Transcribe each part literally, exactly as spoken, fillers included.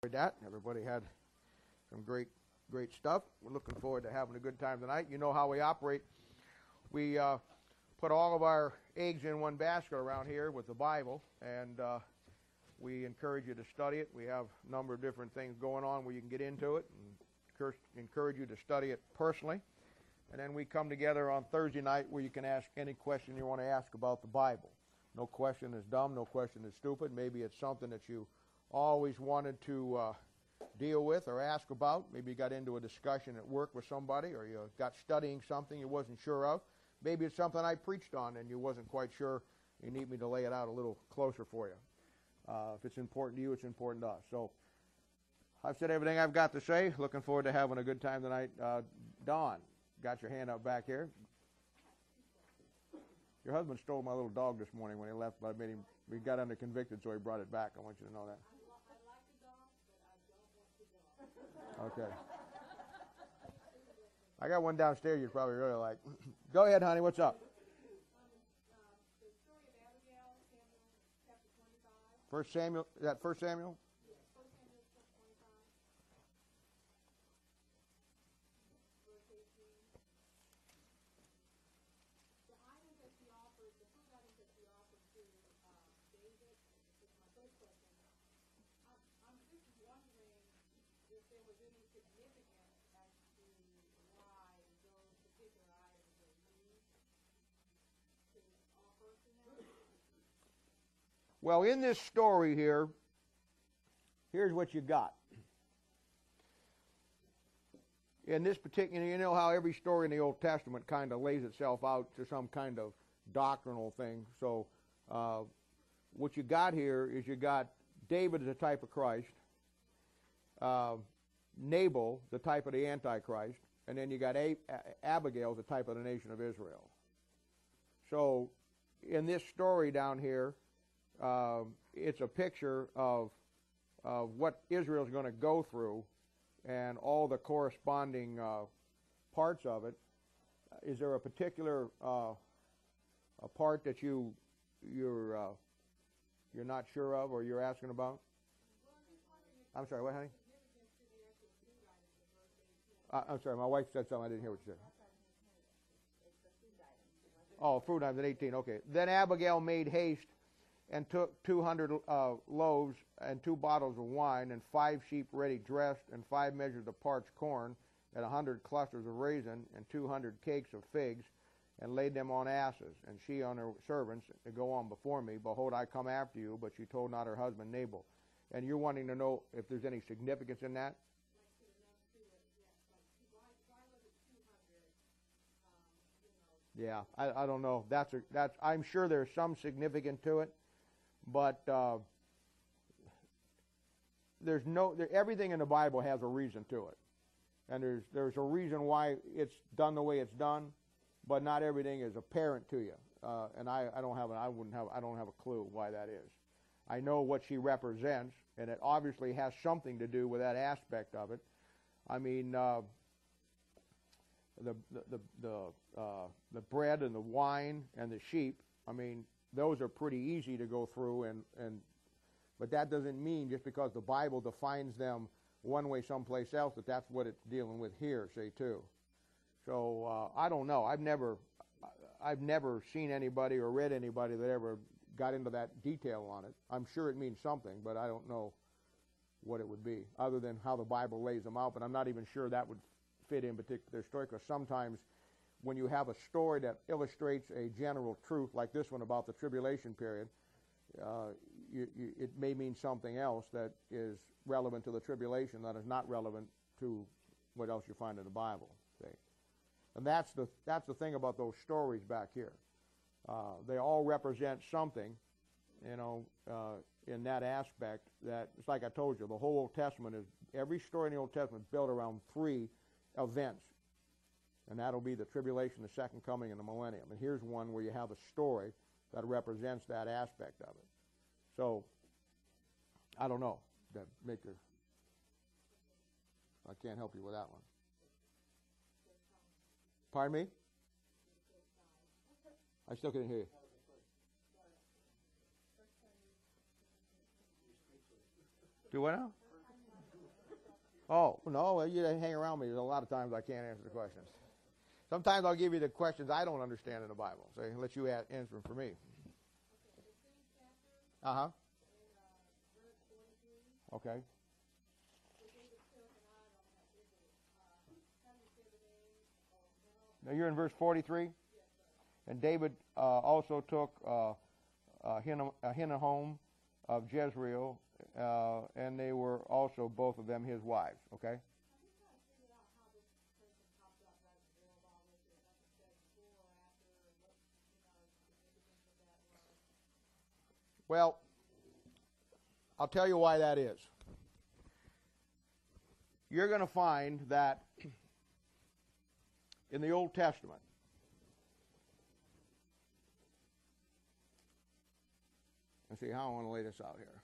That everybody had some great great stuff. We're looking forward to having a good time tonight. You know how we operate. We uh, put all of our eggs in one basket around here with the Bible, and uh, we encourage you to study it. We have a number of different things going on where you can get into it, and encourage you to study it personally. And then we come together on Thursday night where you can ask any question you want to ask about the Bible. No question is dumb, no question is stupid. Maybe it's something that you always wanted to uh, deal with or ask about. Maybe you got into a discussion at work with somebody, or you got studying something you wasn't sure of. Maybe it's something I preached on and you wasn't quite sure. You need me to lay it out a little closer for you. Uh, if it's important to you, it's important to us. So I've said everything I've got to say. Looking forward to having a good time tonight. Uh, Don, got your hand up back here. Your husband stole my little dog this morning when he left, but I made him, we got under convicted, so he brought it back. I want you to know that. Okay. I got one downstairs you'd probably really like. Go ahead, honey. What's up? First Samuel. Is that First Samuel? Well, in this story here, here's what you got. In this particular, you know how every story in the Old Testament kind of lays itself out to some kind of doctrinal thing. So uh, what you got here is you got David as a type of Christ, uh, Nabal, the type of the Antichrist, and then you got a- Abigail, the type of the nation of Israel. So in this story down here, Uh, it's a picture of, of what Israel's going to go through and all the corresponding uh, parts of it. Is there a particular uh, a part that you you're uh, you're not sure of or you're asking about? I'm sorry, what, honey? Uh, I'm sorry, my wife said something. I didn't hear what you said. Oh, fruit items at eighteen. Okay. Then Abigail made haste and took two hundred uh, loaves and two bottles of wine and five sheep ready dressed and five measures of parched corn and a hundred clusters of raisin and two hundred cakes of figs and laid them on asses. And she on her servants to go on before me. Behold, I come after you, but she told not her husband Nabal. And you're wanting to know if there's any significance in that? Yeah, I, I don't know. That's a, that's. I'm sure there's some significance to it. But uh, there's no there, everything in the Bible has a reason to it, and there's there's a reason why it's done the way it's done, but not everything is apparent to you. Uh, and I, I don't have an, I wouldn't have I don't have a clue why that is. I know what she represents, and it obviously has something to do with that aspect of it. I mean, uh, the the the the, uh, the bread and the wine and the sheep. I mean, those are pretty easy to go through, and, and but that doesn't mean just because the Bible defines them one way someplace else that that's what it's dealing with here, say, too. So uh, I don't know. I've never, I've never seen anybody or read anybody that ever got into that detail on it. I'm sure it means something, but I don't know what it would be, other than how the Bible lays them out. But I'm not even sure that would fit in particular story, because sometimes when you have a story that illustrates a general truth, like this one about the tribulation period, uh, you, you, it may mean something else that is relevant to the tribulation that is not relevant to what else you find in the Bible. See? And that's the that's the thing about those stories back here. Uh, they all represent something, you know, uh, in that aspect. That it's like I told you, the whole Old Testament is every story in the Old Testament is built around three events. And that'll be the tribulation, the second coming, and the millennium. And here's one where you have a story that represents that aspect of it. So, I don't know. That make a, I can't help you with that one. Pardon me? I still can't hear you. Do what now? Oh, no, you hang around me. There's a lot of times I can't answer the questions. Sometimes I'll give you the questions I don't understand in the Bible. So I'll let you answer them for me. Uh-huh. Okay. Now you're in verse forty-three? And David uh, also took uh, uh, Ahinoam of Jezreel, uh, and they were also, both of them, his wives. Okay? Well, I'll tell you why that is. You're going to find that in the Old Testament, let's see how I want to lay this out here.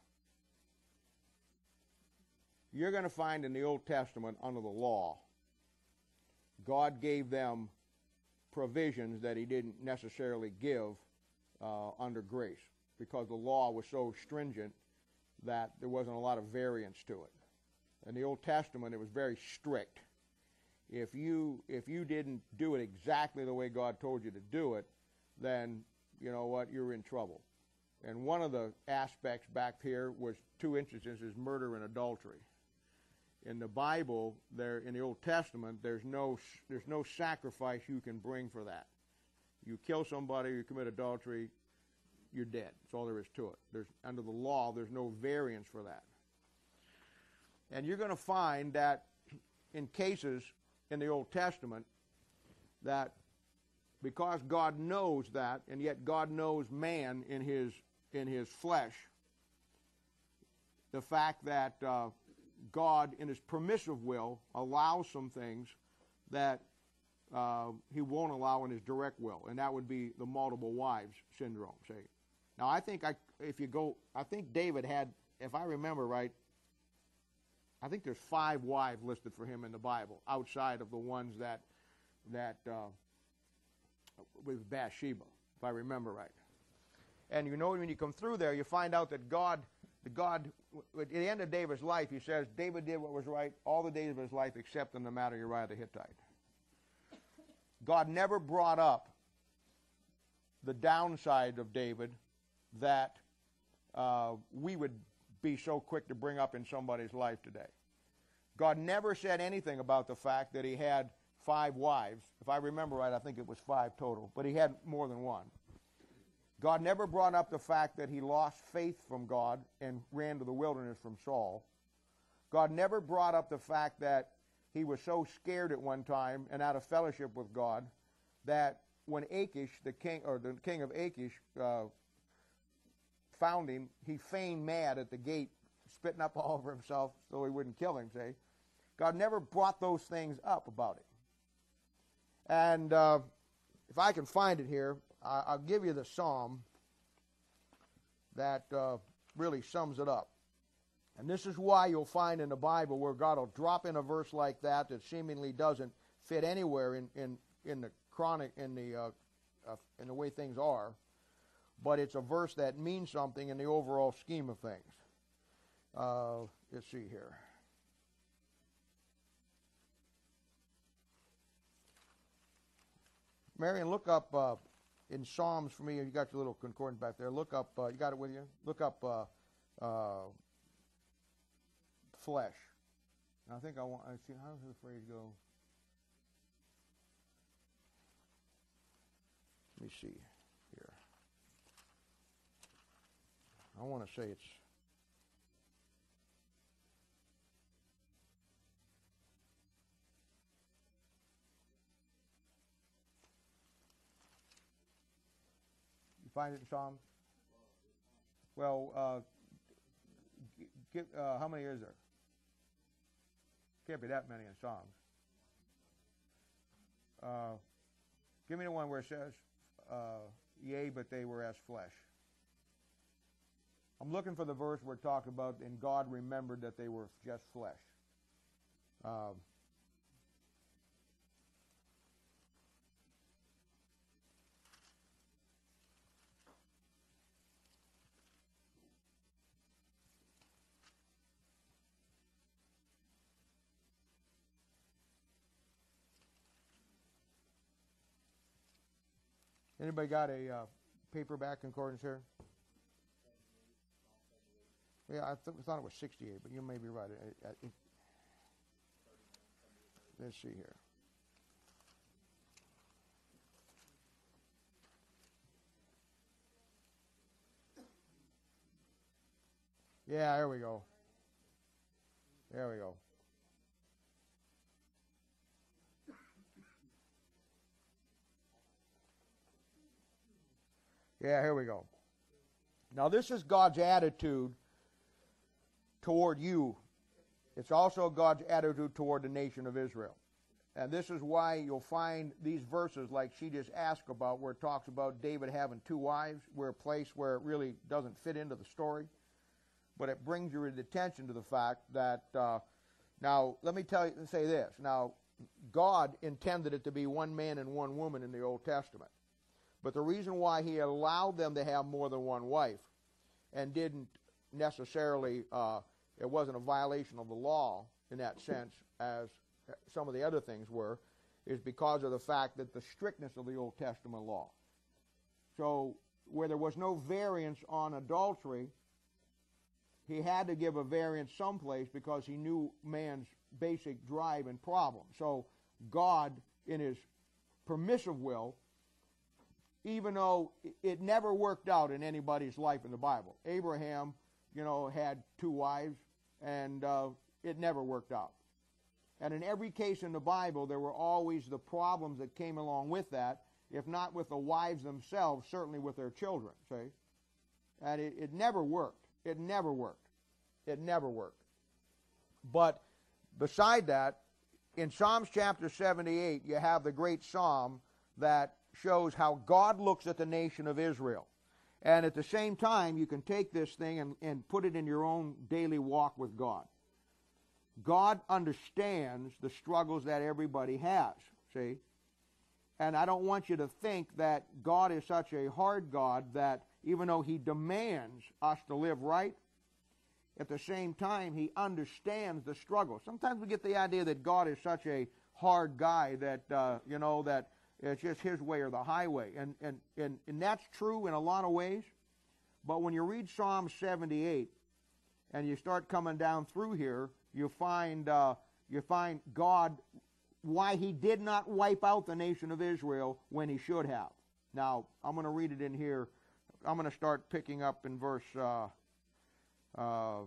You're going to find in the Old Testament, under the law, God gave them provisions that he didn't necessarily give uh, under grace, because the law was so stringent that there wasn't a lot of variance to it. In the Old Testament, it was very strict. If you if you didn't do it exactly the way God told you to do it, then you know what, you're in trouble. And one of the aspects back here was two instances: murder and adultery. In the Bible, there in the Old Testament, there's no there's no sacrifice you can bring for that. You kill somebody, you commit adultery, you're dead. That's all there is to it. There's under the law, there's no variance for that. And you're going to find that in cases in the Old Testament, that because God knows that, and yet God knows man in his in his flesh, the fact that uh, God, in his permissive will, allows some things that uh, he won't allow in his direct will, and that would be the multiple wives syndrome. Say, now I think I, if you go, I think David had, if I remember right, I think there's five wives listed for him in the Bible, outside of the ones that that uh, with Bathsheba, if I remember right. And you know, when you come through there, you find out that God, the God, at the end of David's life, he says, David did what was right all the days of his life except in the matter of Uriah the Hittite. God never brought up the downside of David that uh, we would be so quick to bring up in somebody's life today. God never said anything about the fact that he had five wives. If I remember right, I think it was five total, but he had more than one. God never brought up the fact that he lost faith from God and ran to the wilderness from Saul. God never brought up the fact that he was so scared at one time and out of fellowship with God that when Achish, the king, or the king of Achish, uh, found him, he feigned mad at the gate, spitting up all over himself so he wouldn't kill him, see? God never brought those things up about him. And uh, if I can find it here, I, I'll give you the psalm that uh, really sums it up. And this is why you'll find in the Bible where God will drop in a verse like that that seemingly doesn't fit anywhere in, in, in the chronic, in the, uh, uh, in the way things are, but it's a verse that means something in the overall scheme of things. Uh, let's see here. Marion, look up uh, in Psalms for me. You got your little concordance back there. Look up, uh, you got it with you? Look up uh, uh, flesh. And I think I want, I see, how does the phrase go? Let me see here. I want to say it's, you find it in Psalms? Well, uh, give, uh, how many is there? Can't be that many in Psalms. Uh, give me the one where it says, uh, yea, but they were as flesh. I'm looking for the verse where it talks about, and God remembered that they were just flesh. Um, Anybody got a uh, paperback concordance here? Yeah, I th- thought it was sixty-eight, but you may be right. It, it, it, let's see here. Yeah, there we go. There we go. Yeah, here we go. Now, this is God's attitude toward you. It's also God's attitude toward the nation of Israel. And this is why you'll find these verses like she just asked about, where it talks about David having two wives. We're a place where it really doesn't fit into the story. But it brings your attention to the fact that, uh, now, let me tell you, say this. Now, God intended it to be one man and one woman in the Old Testament. But the reason why he allowed them to have more than one wife and didn't necessarily, uh, it wasn't a violation of the law in that sense as some of the other things were, is because of the fact that the strictness of the Old Testament law. So where there was no variance on adultery, he had to give a variance someplace because he knew man's basic drive and problem. So God, in his permissive will, even though it never worked out in anybody's life in the Bible. Abraham, you know, had two wives, and uh, it never worked out. And in every case in the Bible, there were always the problems that came along with that, if not with the wives themselves, certainly with their children, see? And it, it never worked. It never worked. It never worked. But beside that, in Psalms chapter seventy-eight, you have the great psalm that shows how God looks at the nation of Israel. And at the same time, you can take this thing and, and put it in your own daily walk with God. God understands the struggles that everybody has, see? And I don't want you to think that God is such a hard God that even though he demands us to live right, at the same time, he understands the struggle. Sometimes we get the idea that God is such a hard guy that, uh, you know, that it's just his way or the highway. And, and, and, and that's true in a lot of ways. But when you read Psalm seventy-eight and you start coming down through here, you find, uh, you find God, why he did not wipe out the nation of Israel when he should have. Now, I'm going to read it in here. I'm going to start picking up in verse... Uh, uh,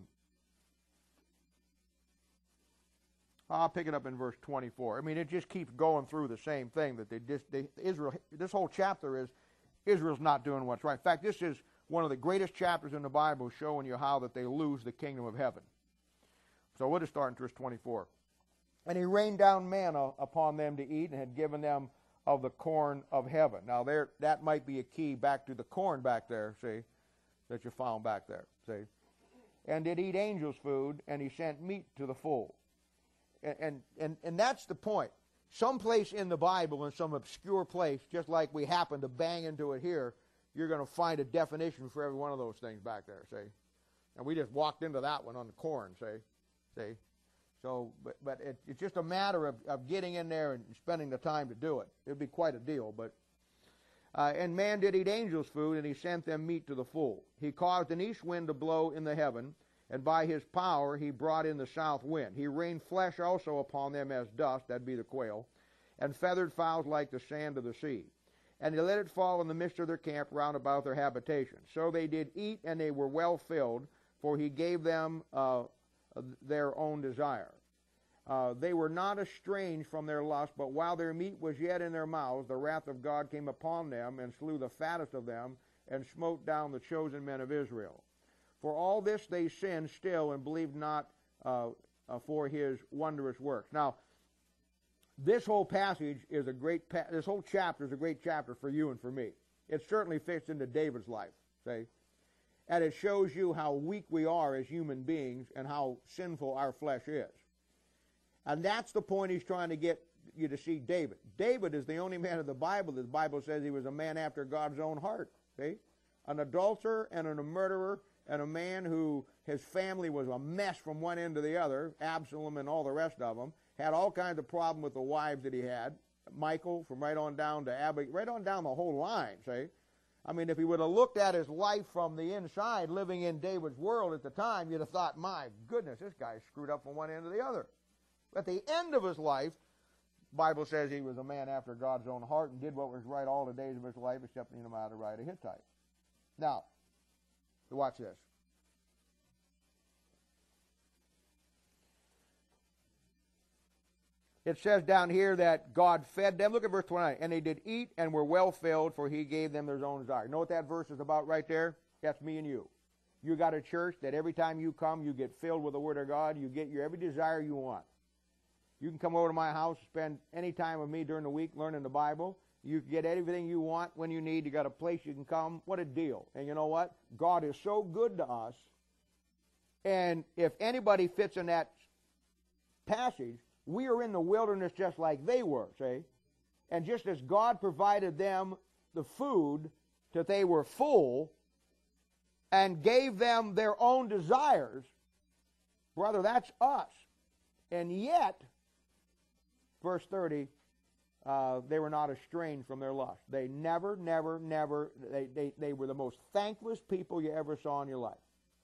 I'll pick it up in verse twenty-four. I mean, it just keeps going through the same thing that they just they, Israel. This whole chapter is Israel's not doing what's right. In fact, this is one of the greatest chapters in the Bible, showing you how that they lose the kingdom of heaven. So we'll just start in verse twenty-four. And he rained down manna upon them to eat, and had given them of the corn of heaven. Now, there that might be a key back to the corn back there. See, that you found back there. See, and did eat angels' food, and he sent meat to the full. And, and, and that's the point. Someplace in the Bible, in some obscure place, just like we happen to bang into it here, you're going to find a definition for every one of those things back there, see? And we just walked into that one on the corn, see? See? So, but, but it, it's just a matter of, of getting in there and spending the time to do it. It would be quite a deal, but... Uh, and man did eat angels' food, and he sent them meat to the full. He caused an east wind to blow in the heaven, and by his power he brought in the south wind. He rained flesh also upon them as dust, that'd be the quail, and feathered fowls like the sand of the sea. And he let it fall in the midst of their camp round about their habitation. So they did eat, and they were well filled, for he gave them uh, their own desire. Uh, they were not estranged from their lust, but while their meat was yet in their mouths, the wrath of God came upon them, and slew the fattest of them, and smote down the chosen men of Israel. For all this they sinned still, and believed not uh, uh, for his wondrous works. Now, this whole passage is a great, pa- this whole chapter is a great chapter for you and for me. It certainly fits into David's life, see? And it shows you how weak we are as human beings and how sinful our flesh is. And that's the point he's trying to get you to see David. David is the only man in the Bible that the Bible says he was a man after God's own heart, see? An adulterer and a murderer, and a man who his family was a mess from one end to the other, Absalom and all the rest of them, had all kinds of problems with the wives that he had, Michael, from right on down to Abigail, right on down the whole line, see? I mean, if he would have looked at his life from the inside, living in David's world at the time, you'd have thought, my goodness, this guy screwed up from one end to the other. At the end of his life, the Bible says he was a man after God's own heart and did what was right all the days of his life, except he knew how to ride a Hittite. Now, watch this. It says down here that God fed them. Look at verse twenty-nine. And they did eat and were well filled, for he gave them their own desire. Know what that verse is about right there? That's me and you. You got a church that every time you come, you get filled with the Word of God. You get your every desire you want. You can come over to my house, spend any time with me during the week learning the Bible. You can get everything you want when you need. You got a place you can come. What a deal. And you know what? God is so good to us. And if anybody fits in that passage, we are in the wilderness just like they were, see? And just as God provided them the food that they were full and gave them their own desires, brother, that's us. And yet, verse thirty, uh, they were not estranged from their lust. They never, never, never, they, they, they were the most thankless people you ever saw in your life.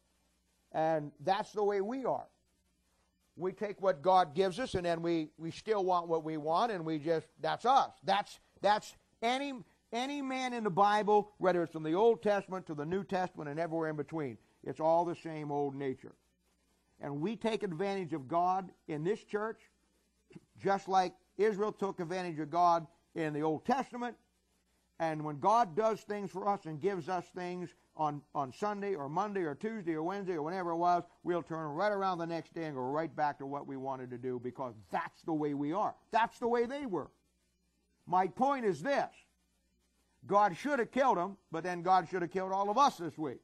And that's the way we are. We take what God gives us, and then we, we still want what we want, and we just, that's us. That's, that's any, any man in the Bible, whether it's from the Old Testament to the New Testament and everywhere in between. It's all the same old nature. And we take advantage of God in this church, just like Israel took advantage of God in the Old Testament. And when God does things for us and gives us things on, on Sunday or Monday or Tuesday or Wednesday or whenever it was, we'll turn right around the next day and go right back to what we wanted to do, because that's the way we are. That's the way they were. My point is this. God should have killed them, but then God should have killed all of us this week.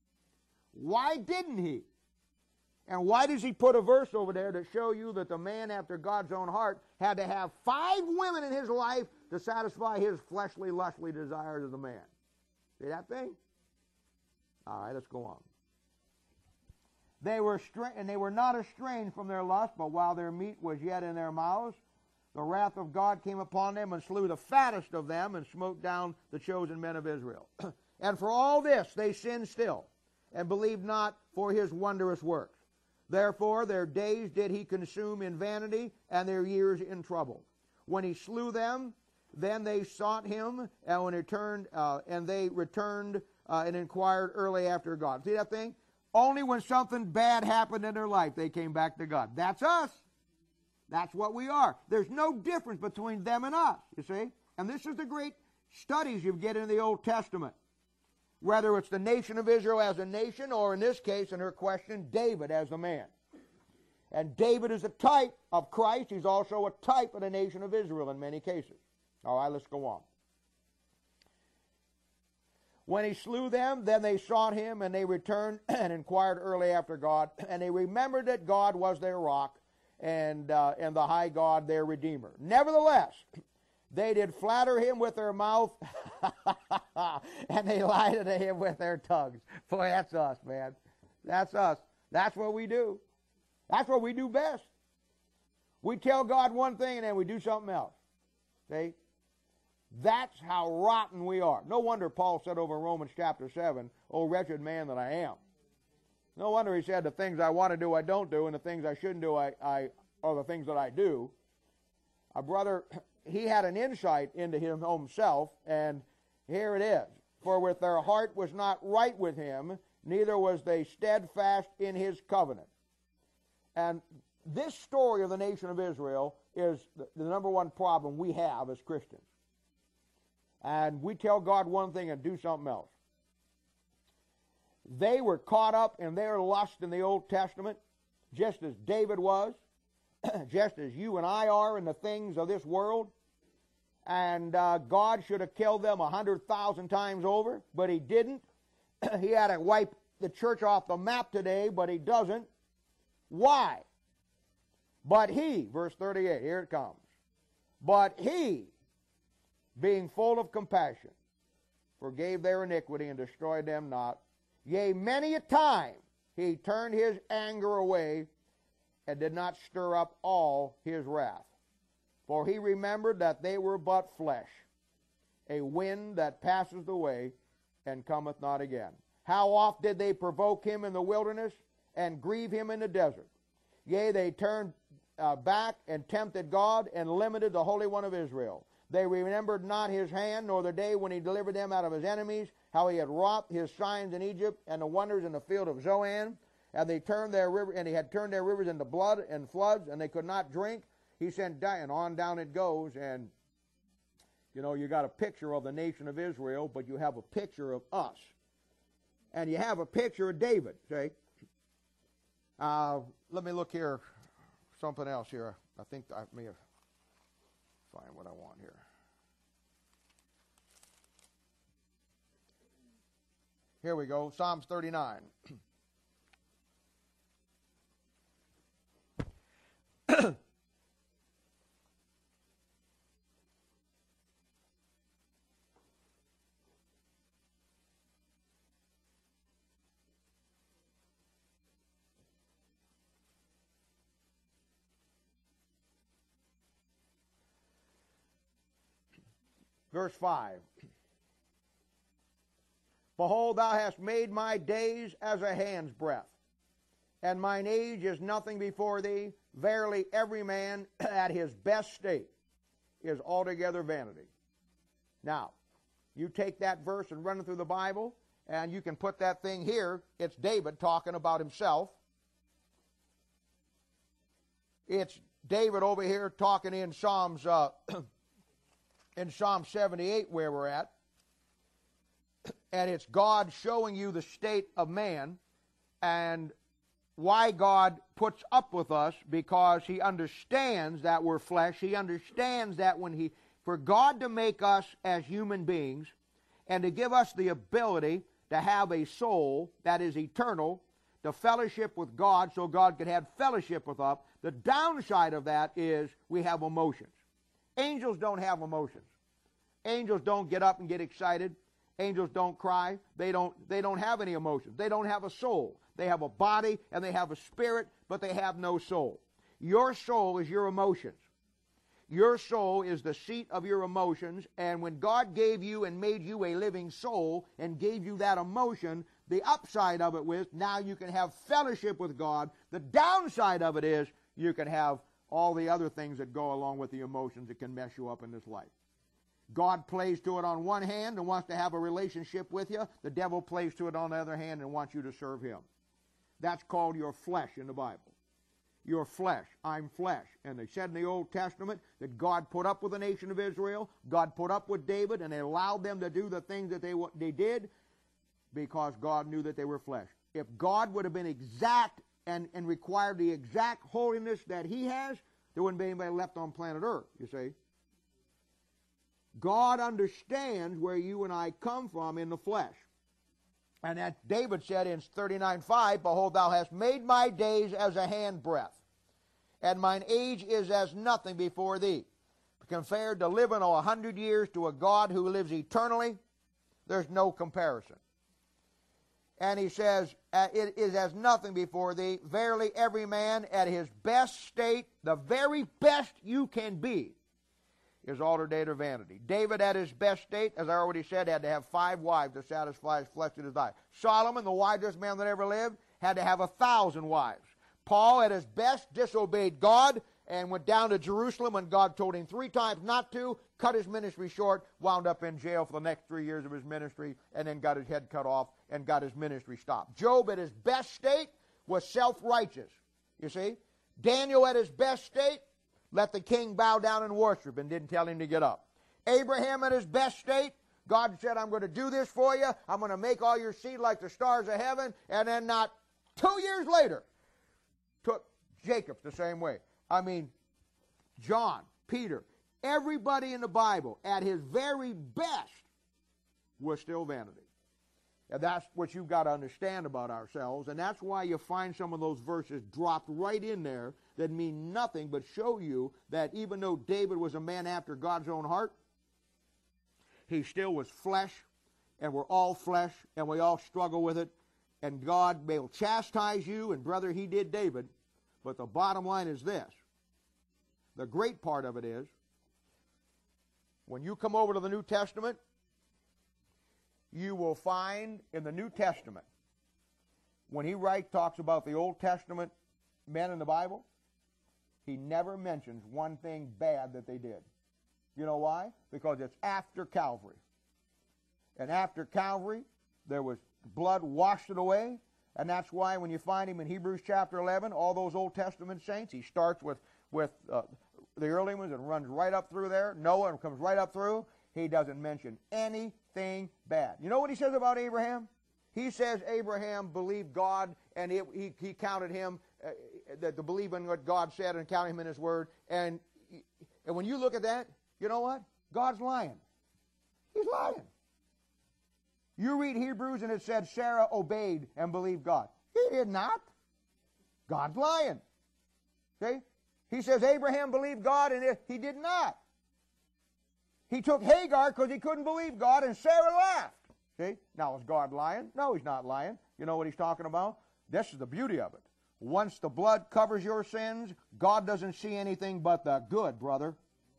Why didn't he? And why does he put a verse over there to show you that the man after God's own heart had to have five women in his life to satisfy his fleshly, lustly desires as a man? See that thing? All right, let's go on. They were stra- and they were not estranged from their lust, but while their meat was yet in their mouths, the wrath of God came upon them and slew the fattest of them and smote down the chosen men of Israel. And for all this they sinned still, and believed not for his wondrous works. Therefore their days did he consume in vanity, and their years in trouble. When he slew them, then they sought him, and when he returned, uh, and they returned uh, and inquired early after God. See that thing? Only when something bad happened in their life, they came back to God. That's us. That's what we are. There's no difference between them and us, you see? And this is the great studies you get in the Old Testament. Whether it's the nation of Israel as a nation, or in this case, in her question, David as a man. And David is a type of Christ. He's also a type of the nation of Israel in many cases. All right, let's go on. When he slew them, then they sought him, and they returned and inquired early after God. And they remembered that God was their rock, and, uh, and the high God their Redeemer. Nevertheless, they did flatter him with their mouth, and they lied to him with their tongues. Boy, that's us, man. That's us. That's what we do. That's what we do best. We tell God one thing, and then we do something else. See? That's how rotten we are. No wonder Paul said over in Romans chapter seven, "O wretched man that I am." No wonder he said, the things I want to do I don't do, and the things I shouldn't do I, I are the things that I do. A brother, he had an insight into him himself, and here it is. For with their heart was not right with him, neither was they steadfast in his covenant. And this story of the nation of Israel is the, the number one problem we have as Christians. And we tell God one thing and do something else. They were caught up in their lust in the Old Testament, just as David was, just as you and I are in the things of this world. And uh, God should have killed them a hundred thousand times over, but he didn't. He had to wipe the church off the map today, but he doesn't. Why? But he, verse thirty-eight, here it comes. But he, being full of compassion, forgave their iniquity and destroyed them not. Yea, many a time he turned his anger away and did not stir up all his wrath. For he remembered that they were but flesh, a wind that passeth away and cometh not again. How oft did they provoke him in the wilderness and grieve him in the desert? Yea, they turned uh, back and tempted God and limited the Holy One of Israel. They remembered not his hand, nor the day when he delivered them out of his enemies, how he had wrought his signs in Egypt and the wonders in the field of Zoan. And they turned their river, and he had turned their rivers into blood and floods, and they could not drink. He sent down, and on down it goes. And you know, you got a picture of the nation of Israel, but you have a picture of us, and you have a picture of David. See, uh, let me look here, something else here. I think I may have find what I want here. Here we go, Psalms thirty-nine. Verse five. Behold, thou hast made my days as a hand's breadth, and mine age is nothing before thee. Verily, every man at his best state is altogether vanity. Now, you take that verse and run it through the Bible, and you can put that thing here. It's David talking about himself. It's David over here talking in Psalms uh, in Psalm seventy-eight where we're at. And it's God showing you the state of man and why God puts up with us, because he understands that we're flesh. He understands that when he, for God to make us as human beings and to give us the ability to have a soul that is eternal, to fellowship with God so God could have fellowship with us, the downside of that is we have emotions. Angels don't have emotions. Angels don't get up and get excited. Angels don't cry. They don't, they don't have any emotions. They don't have a soul. They have a body and they have a spirit, but they have no soul. Your soul is your emotions. Your soul is the seat of your emotions, and when God gave you and made you a living soul and gave you that emotion, the upside of it was now you can have fellowship with God. The downside of it is you can have all the other things that go along with the emotions that can mess you up in this life. God plays to it on one hand and wants to have a relationship with you. The devil plays to it on the other hand and wants you to serve him. That's called your flesh in the Bible. Your flesh. I'm flesh. And they said in the Old Testament that God put up with the nation of Israel. God put up with David, and they allowed them to do the things that they, they did because God knew that they were flesh. If God would have been exact and, and required the exact holiness that he has, there wouldn't be anybody left on planet Earth, you see. God understands where you and I come from in the flesh. And that David said in thirty-nine five, Behold, thou hast made my days as a handbreadth, and mine age is as nothing before thee. Compared to living a hundred years to a God who lives eternally, there's no comparison. And he says, it is as nothing before thee. Verily, every man at his best state, the very best you can be, is altogether vanity. David at his best state, as I already said, had to have five wives to satisfy his flesh and desire. Solomon, the wisest man that ever lived, had to have a thousand wives. Paul at his best disobeyed God and went down to Jerusalem when God told him three times not to, cut his ministry short, wound up in jail for the next three years of his ministry, and then got his head cut off and got his ministry stopped. Job at his best state was self-righteous, you see. Daniel at his best state let the king bow down and worship and didn't tell him to get up. Abraham at his best state, God said, I'm going to do this for you. I'm going to make all your seed like the stars of heaven. And then not two years later, took Jacob the same way. I mean, John, Peter, everybody in the Bible at his very best was still vanity. And that's what you've got to understand about ourselves. And that's why you find some of those verses dropped right in there that mean nothing but show you that even though David was a man after God's own heart, he still was flesh, and we're all flesh, and we all struggle with it. And God may chastise you, and brother, he did David. But the bottom line is this. the great part of it is, when you come over to the New Testament, you will find in the New Testament, when he writes, talks about the Old Testament men in the Bible, he never mentions one thing bad that they did. You know why? Because it's after Calvary. And after Calvary, there was blood washed it away, and that's why when you find him in Hebrews chapter eleven, all those Old Testament saints, he starts with, with uh, the early ones and runs right up through there. Noah comes right up through. He doesn't mention anything bad. You know what he says about Abraham? He says Abraham believed God, and it, he, he counted him, uh, that to believe in what God said and count him in his word. And, and when you look at that, you know what? God's lying. He's lying. You read Hebrews and it said Sarah obeyed and believed God. He did not. God's lying. See? He says Abraham believed God, and it, he did not. He took Hagar because he couldn't believe God, and Sarah laughed. See? Now, is God lying? No, he's not lying. You know what he's talking about? This is the beauty of it. Once the blood covers your sins, God doesn't see anything but the good, brother.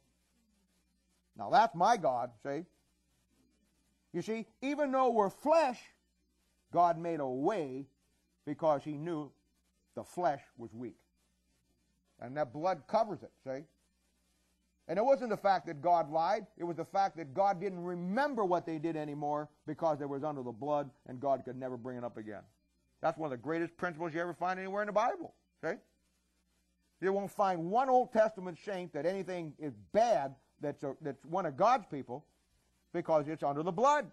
Now, that's my God, see? You see, even though we're flesh, God made a way because he knew the flesh was weak. And that blood covers it, see? And it wasn't the fact that God lied. It was the fact that God didn't remember what they did anymore because it was under the blood, and God could never bring it up again. That's one of the greatest principles you ever find anywhere in the Bible, see? You won't find one Old Testament saint that anything is bad that's, a, that's one of God's people, because it's under the blood.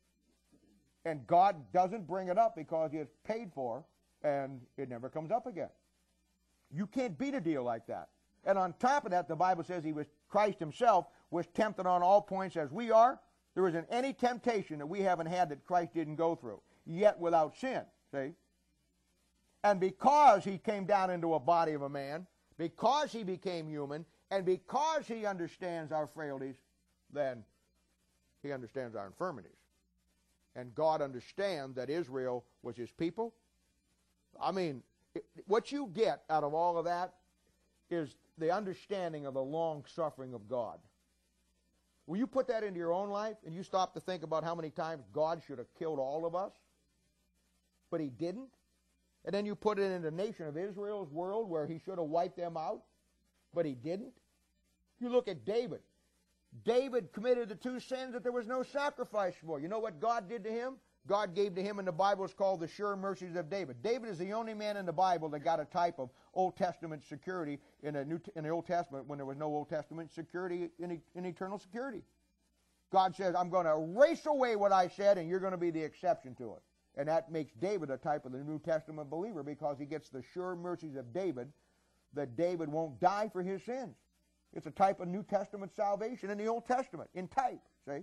And God doesn't bring it up because it's paid for, and it never comes up again. You can't beat a deal like that. And on top of that, the Bible says he was, Christ himself was tempted on all points as we are. There isn't any temptation that we haven't had that Christ didn't go through, yet without sin, see? And because he came down into a body of a man, because he became human, and because he understands our frailties, then he understands our infirmities. And God understands that Israel was his people. I mean, it, what you get out of all of that is the understanding of the long suffering of God. Will you put that into your own life and you stop to think about how many times God should have killed all of us, but he didn't? And then you put it in the nation of Israel's world where he should have wiped them out, but he didn't? You look at David. David committed the two sins that there was no sacrifice for. You know what God did to him? God gave to him, in the Bible, is called the sure mercies of David. David is the only man in the Bible that got a type of Old Testament security in, a New, in the Old Testament when there was no Old Testament security in, in eternal security. God says, I'm going to erase away what I said, and you're going to be the exception to it. And that makes David a type of the New Testament believer, because he gets the sure mercies of David, that David won't die for his sins. It's a type of New Testament salvation in the Old Testament, in type, see?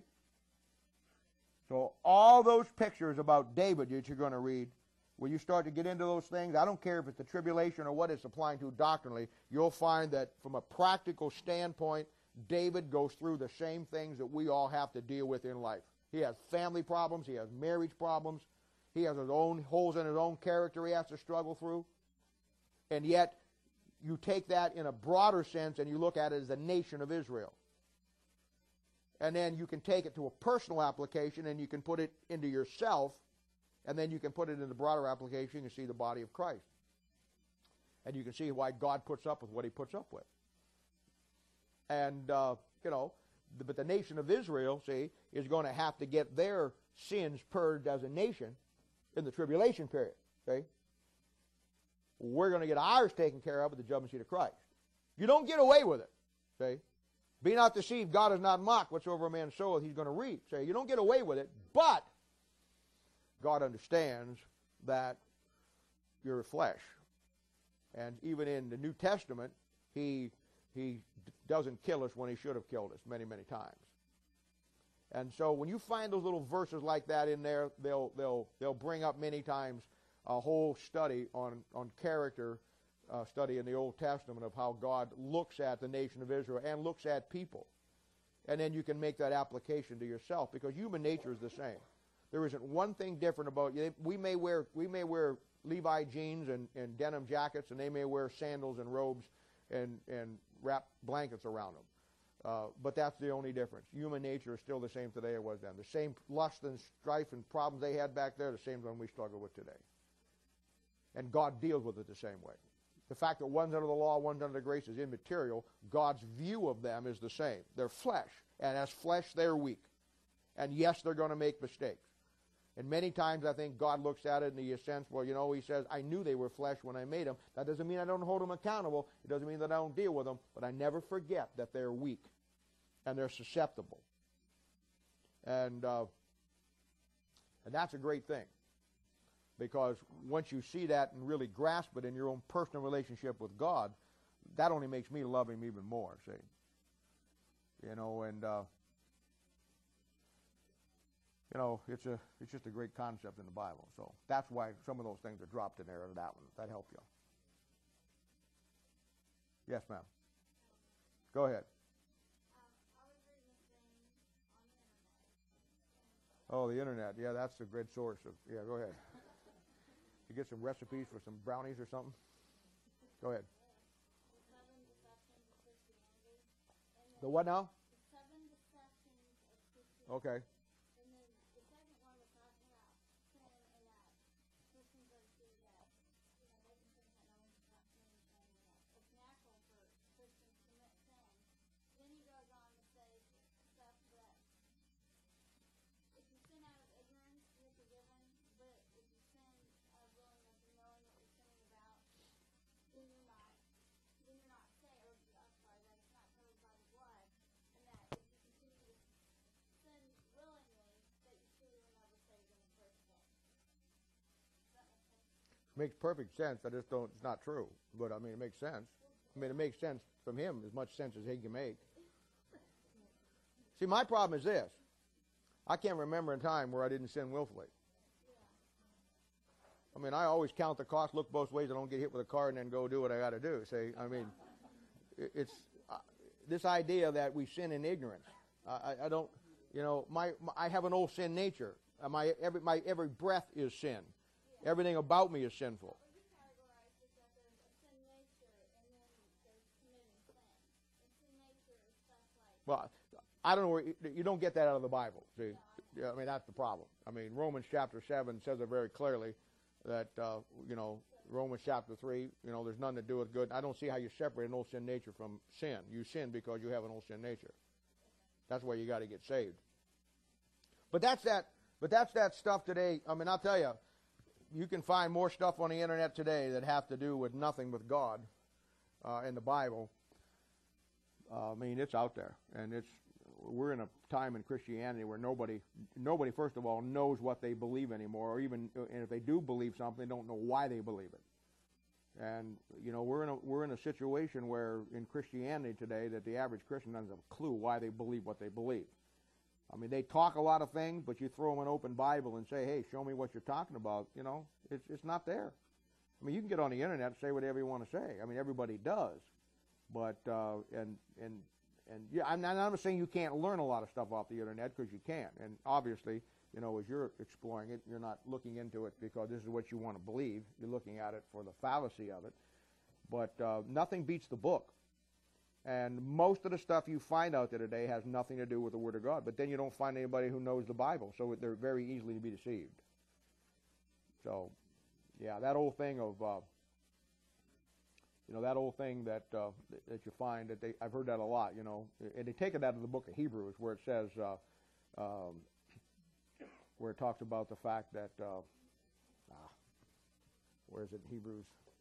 So all those pictures about David that you're going to read, when you start to get into those things, I don't care if it's the tribulation or what it's applying to doctrinally, you'll find that from a practical standpoint, David goes through the same things that we all have to deal with in life. He has family problems, he has marriage problems, he has his own holes in his own character he has to struggle through. And yet, you take that in a broader sense and you look at it as the nation of Israel. And then you can take it to a personal application and you can put it into yourself, and then you can put it in the broader application and see the body of Christ. And you can see why God puts up with what he puts up with. And, uh, you know, the, but the nation of Israel, see, is going to have to get their sins purged as a nation in the tribulation period, see? We're going to get ours taken care of at the judgment seat of Christ. You don't get away with it, see? Be not deceived, God is not mocked. Whatsoever a man soweth, he's going to reap. So you don't get away with it, but God understands that you're flesh. And even in the New Testament, he, he doesn't kill us when he should have killed us many, many times. And so when you find those little verses like that in there, they'll, they'll, they'll bring up many times a whole study on, on character Uh, study in the Old Testament of how God looks at the nation of Israel and looks at people. And then you can make that application to yourself, because human nature is the same. There isn't one thing different about you. We may wear, we may wear Levi jeans and, and denim jackets, and they may wear sandals and robes and, and wrap blankets around them. Uh, but that's the only difference. Human nature is still the same today it was then. The same lust and strife and problems they had back there, the same one we struggle with today. And God deals with it the same way. The fact that one's under the law, one's under the grace is immaterial. God's view of them is the same. They're flesh, and as flesh, they're weak. And yes, they're going to make mistakes. And many times I think God looks at it in the sense, well, you know, he says, I knew they were flesh when I made them. That doesn't mean I don't hold them accountable. It doesn't mean that I don't deal with them. But I never forget that they're weak and they're susceptible. And, uh, and that's a great thing. Because once you see that and really grasp it in your own personal relationship with God, that only makes me love him even more, see. You know, and... Uh, You know, it's a it's just a great concept in the Bible. So that's why some of those things are dropped in there in that one. That help you. Yes, ma'am. Go ahead. Um, I was reading this thing on the internet. Oh, the internet. Yeah, that's a great source of. Yeah, go ahead. You get some recipes for some brownies or something. Go ahead. The seven deceptions of Christianity. And The what now? the seven deceptions of Christianity. Okay. And then the second one was talking about sin and that Christians are to see that, you know, they can think that no one's not sinning and that it's natural for Christians to commit sin. Then he goes on to say stuff that if you sin out of ignorance, you're forgiven, but if you sin out of willingness and knowing what you're sinning about, then you're not, then you're not saved, or I'm sorry, that it's not covered by the blood, and that if you continue to sin willingly, that you truly were never saved in the first place. Does that make sense? Makes perfect sense. I just don't. It's not true, but I mean, it makes sense. I mean, it makes sense from him as much sense as he can make. See, my problem is this: I can't remember a time where I didn't sin willfully. I mean, I always count the cost, look both ways. I don't get hit with a car and then go do what I got to do. See, I mean, it, it's uh, this idea that we sin in ignorance. I, I, I don't, you know, my, my I have an old sin nature. Uh, my every my every breath is sin. Everything about me is sinful. Well, you categorize this as a, a sin nature, and then there's committing sin. And sin nature is stuff like, Well, I don't know. Where, you don't get that out of the Bible. See, yeah, I mean that's the problem. I mean Romans chapter seven says it very clearly that uh, you know Romans chapter three. You know, there's none that doeth good. I don't see how you separate an old sin nature from sin. You sin because you have an old sin nature. That's why you got to get saved. But that's that. But that's that stuff today. I mean, I'll tell you, you can find more stuff on the internet today that have to do with nothing with God uh, in the Bible. Uh, I mean, it's out there, and it's we're in a time in Christianity where nobody, nobody, first of all, knows what they believe anymore, or even, and if they do believe something, they don't know why they believe it. And you know, we're in a we're in a situation where in Christianity today that the average Christian doesn't have a clue why they believe what they believe. I mean, they talk a lot of things, but you throw them an open Bible and say, "Hey, show me what you're talking about." You know, it's it's not there. I mean, you can get on the internet and say whatever you want to say. I mean, everybody does, but uh, and and and yeah, I'm not, I'm not saying you can't learn a lot of stuff off the internet, because you can. And obviously, you know, as you're exploring it, you're not looking into it because this is what you want to believe. You're looking at it for the fallacy of it. But uh, nothing beats the book. And most of the stuff you find out there today has nothing to do with the Word of God. But then you don't find anybody who knows the Bible, so they're very easily to be deceived. So, yeah, that old thing of, uh, you know, that old thing that uh, that you find, that they, I've heard that a lot, you know. And they take it out of the book of Hebrews, where it says, uh, um, where it talks about the fact that, uh, ah, where is it in Hebrews?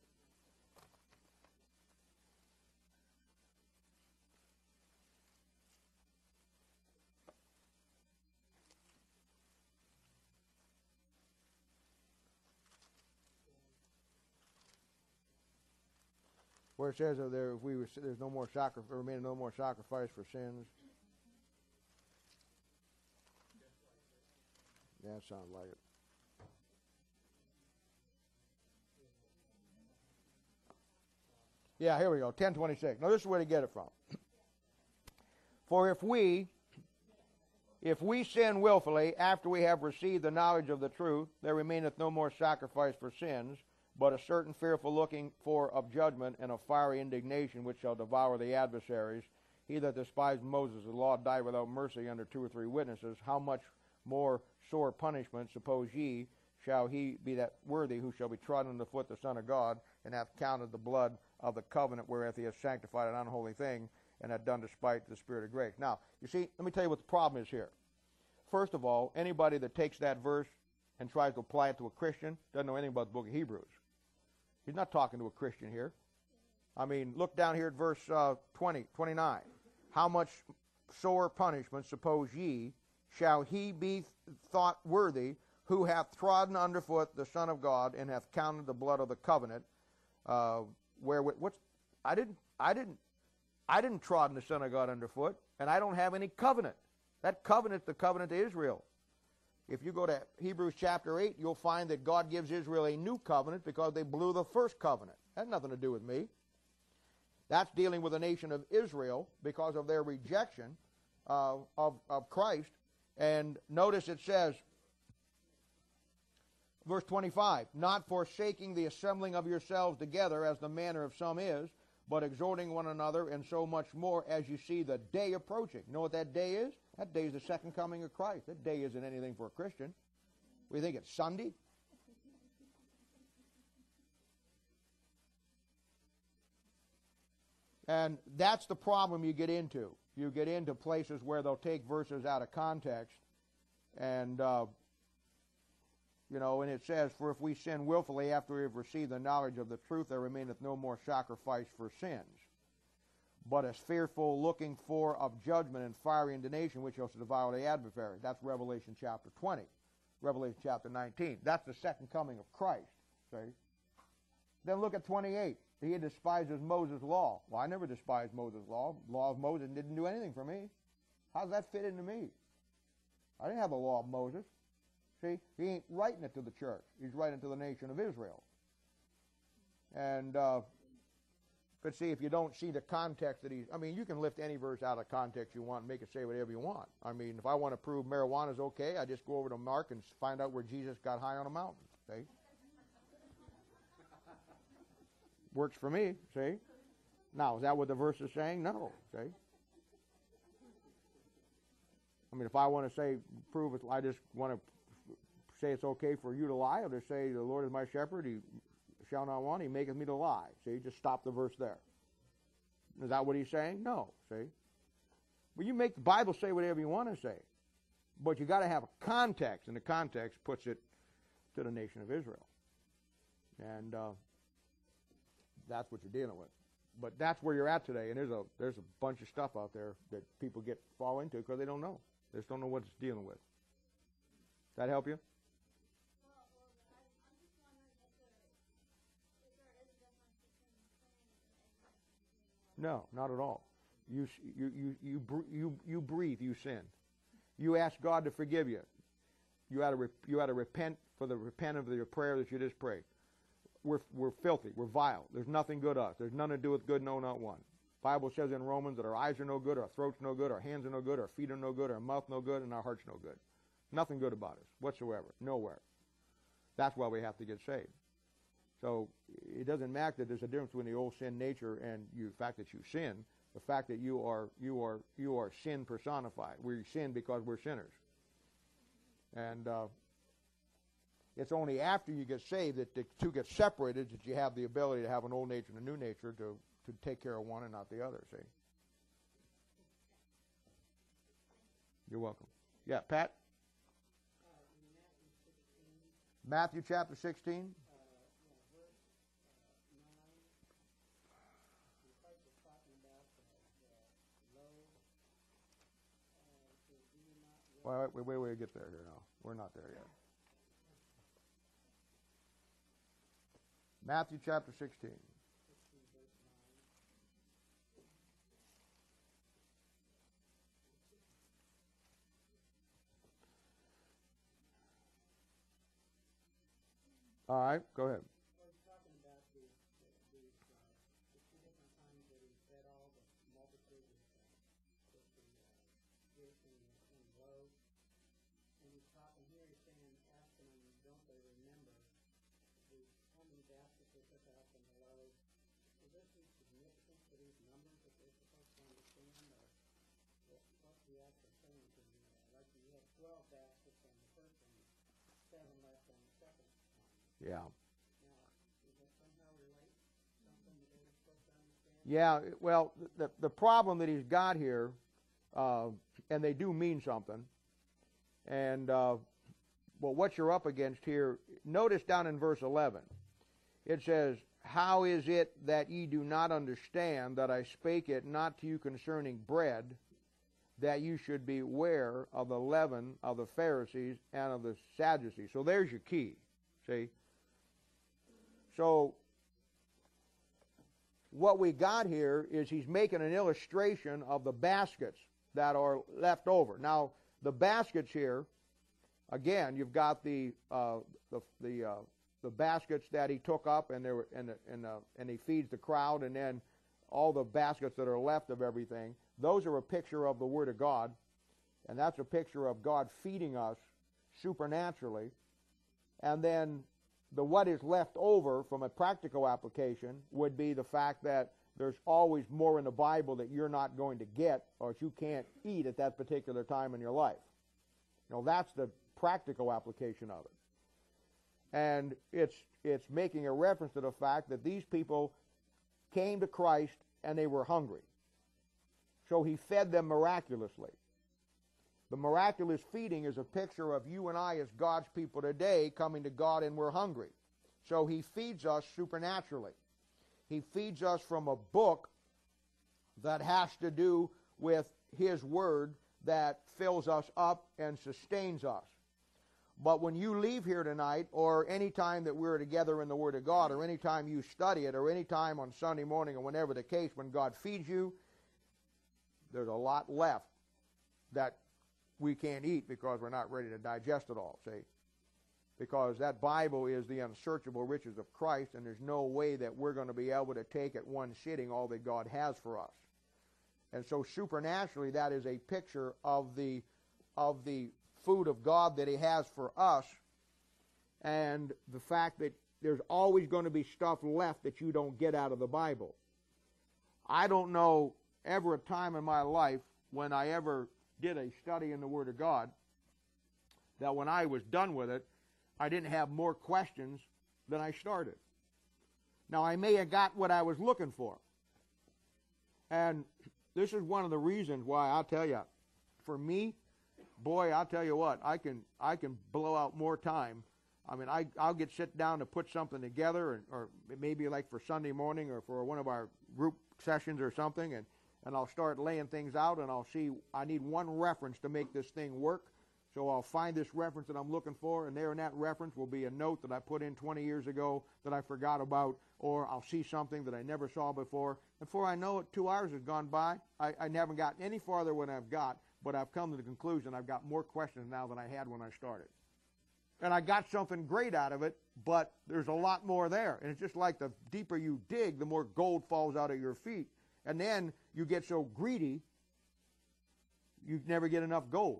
Where it says that there, if we were, there's no more sacrifice, remain no more sacrifice for sins. Yeah, that sounds like it. Yeah, here we go. ten twenty-six. Now this is where to get it from. For if we, if we sin willfully after we have received the knowledge of the truth, there remaineth no more sacrifice for sins, but a certain fearful looking for of judgment and of fiery indignation which shall devour the adversaries. He that despised Moses' law died without mercy under two or three witnesses. How much more sore punishment, suppose ye, shall he be that worthy who shall be trodden under foot the Son of God, and hath counted the blood of the covenant wherewith he hath sanctified an unholy thing, and hath done despite the Spirit of grace. Now, you see, let me tell you what the problem is here. First of all, anybody that takes that verse and tries to apply it to a Christian doesn't know anything about the book of Hebrews. He's not talking to a Christian here. I mean, look down here at verse uh, twenty, twenty-nine. How much sore punishment, suppose ye, shall he be thought worthy who hath trodden underfoot the Son of God, and hath counted the blood of the covenant, uh, where what's I didn't I didn't I didn't trodden the Son of God underfoot, and I don't have any covenant. That covenant's the covenant to Israel. If you go to Hebrews chapter eight, you'll find that God gives Israel a new covenant because they blew the first covenant. That has nothing to do with me. That's dealing with the nation of Israel because of their rejection uh, of, of Christ. And notice it says, verse twenty-five, not forsaking the assembling of yourselves together as the manner of some is, but exhorting one another, and so much more as you see the day approaching. You know what that day is? That day is the second coming of Christ. That day isn't anything for a Christian. We think it's Sunday. And that's the problem you get into. You get into places where they'll take verses out of context, and uh, you know, and it says, for if we sin willfully after we have received the knowledge of the truth, there remaineth no more sacrifice for sins, but as fearful looking for of judgment and fiery indignation, which shall devour the adversary. That's Revelation chapter twenty. Revelation chapter nineteen. That's the second coming of Christ. See? Then look at twenty-eight. He despises Moses' law. Well, I never despised Moses' law. The law of Moses didn't do anything for me. How does that fit into me? I didn't have the law of Moses. See, he ain't writing it to the church. He's writing it to the nation of Israel. And, uh, but see, if you don't see the context that he's, I mean, you can lift any verse out of context you want and make it say whatever you want. I mean, if I want to prove marijuana is okay, I just go over to Mark and find out where Jesus got high on a mountain. See? Works for me, see? Now, is that what the verse is saying? No, see? I mean, if I want to say, prove it, I just want to say it's okay for you to lie, or to say the Lord is my shepherd, he shall not want, he maketh me to lie. See, just stop the verse there. Is that what he's saying? No, see? Well, you make the Bible say whatever you want to say, but you got to have a context, and the context puts it to the nation of Israel. And uh, that's what you're dealing with. But that's where you're at today, and there's a there's a bunch of stuff out there that people get fall into because they don't know. They just don't know what it's dealing with. Does that help you? Well, well, I, I'm just wondering if there, if there is a difference between sin and ignorance. No, not at all. You you you you br- you you breathe, you sin. You ask God to forgive you. You ought to re- you ought to repent for the repent of your prayer that you just prayed. We're we're filthy. We're vile. There's nothing good to us. There's none to do with good, no, not one. The Bible says in Romans that our eyes are no good, our throat's no good, our hands are no good, our feet are no good, our mouth no good, and our heart's no good. Nothing good about us whatsoever. Nowhere. That's why we have to get saved. So it doesn't matter that there's a difference between the old sin nature and you, the fact that you sin. The fact that you are you are you are sin personified. We sin because we're sinners. And uh, it's only after you get saved that the two get separated that you have the ability to have an old nature and a new nature to, to take care of one and not the other, see? You're welcome. Yeah, Pat? Matthew chapter sixteen. Wait, wait, wait, wait, get there here now. We're not there yet. Matthew chapter sixteen. All right, go ahead. Well, he's talking about these, these, uh, the two different times that he fed all the multitude with, uh, with the uh, fish and the, and the loaves. And he's talking here, he's saying, asking them, don't they remember the, how many baskets they took out from the loaves, is there some significance to these numbers that they're supposed to understand, or what, what's the actual thing? Can, uh, like you had twelve baskets on the first one, seven left on the second one. Yeah. Now, does that somehow relate something that they were supposed to understand? Yeah, well, the, the problem that he's got here, uh, and they do mean something, and uh, well, what you're up against here, notice down in verse eleven, it says, how is it that ye do not understand that I spake it not to you concerning bread, that you should beware of the leaven of the Pharisees and of the Sadducees? So there's your key, see? So what we got here is he's making an illustration of the baskets that are left over. Now, the baskets here, again, you've got the uh, the the, uh, the baskets that he took up, and there were, and and uh, and he feeds the crowd, and then all the baskets that are left of everything. Those are a picture of the Word of God, and that's a picture of God feeding us supernaturally. And then the what is left over from a practical application would be the fact that there's always more in the Bible that you're not going to get or that you can't eat at that particular time in your life. You know, that's the practical application of it. And it's it's making a reference to the fact that these people came to Christ and they were hungry. So he fed them miraculously. The miraculous feeding is a picture of you and I as God's people today coming to God and we're hungry. So he feeds us supernaturally. He feeds us from a book that has to do with his word that fills us up and sustains us. But when you leave here tonight, or any time that we're together in the Word of God, or any time you study it, or any time on Sunday morning, or whenever the case, when God feeds you, there's a lot left that we can't eat because we're not ready to digest it all, see? Because that Bible is the unsearchable riches of Christ, and there's no way that we're going to be able to take at one sitting all that God has for us. And so supernaturally, that is a picture of the of the food of God that he has for us, and the fact that there's always going to be stuff left that you don't get out of the Bible. I don't know ever a time in my life when I ever did a study in the Word of God that when I was done with it, I didn't have more questions than I started. Now, I may have got what I was looking for. And this is one of the reasons why, I'll tell you, for me, boy, I'll tell you what, I can I can blow out more time. I mean, I, I'll get sit down to put something together, or, or maybe like for Sunday morning or for one of our group sessions or something, and, and I'll start laying things out, and I'll see I need one reference to make this thing work. So I'll find this reference that I'm looking for, and there in that reference will be a note that I put in twenty years ago that I forgot about, or I'll see something that I never saw before. And before I know it, two hours has gone by. I, I haven't gotten any farther than I've got, but I've come to the conclusion I've got more questions now than I had when I started. And I got something great out of it, but there's a lot more there. And it's just like the deeper you dig, the more gold falls out of your feet. And then you get so greedy, you never get enough gold.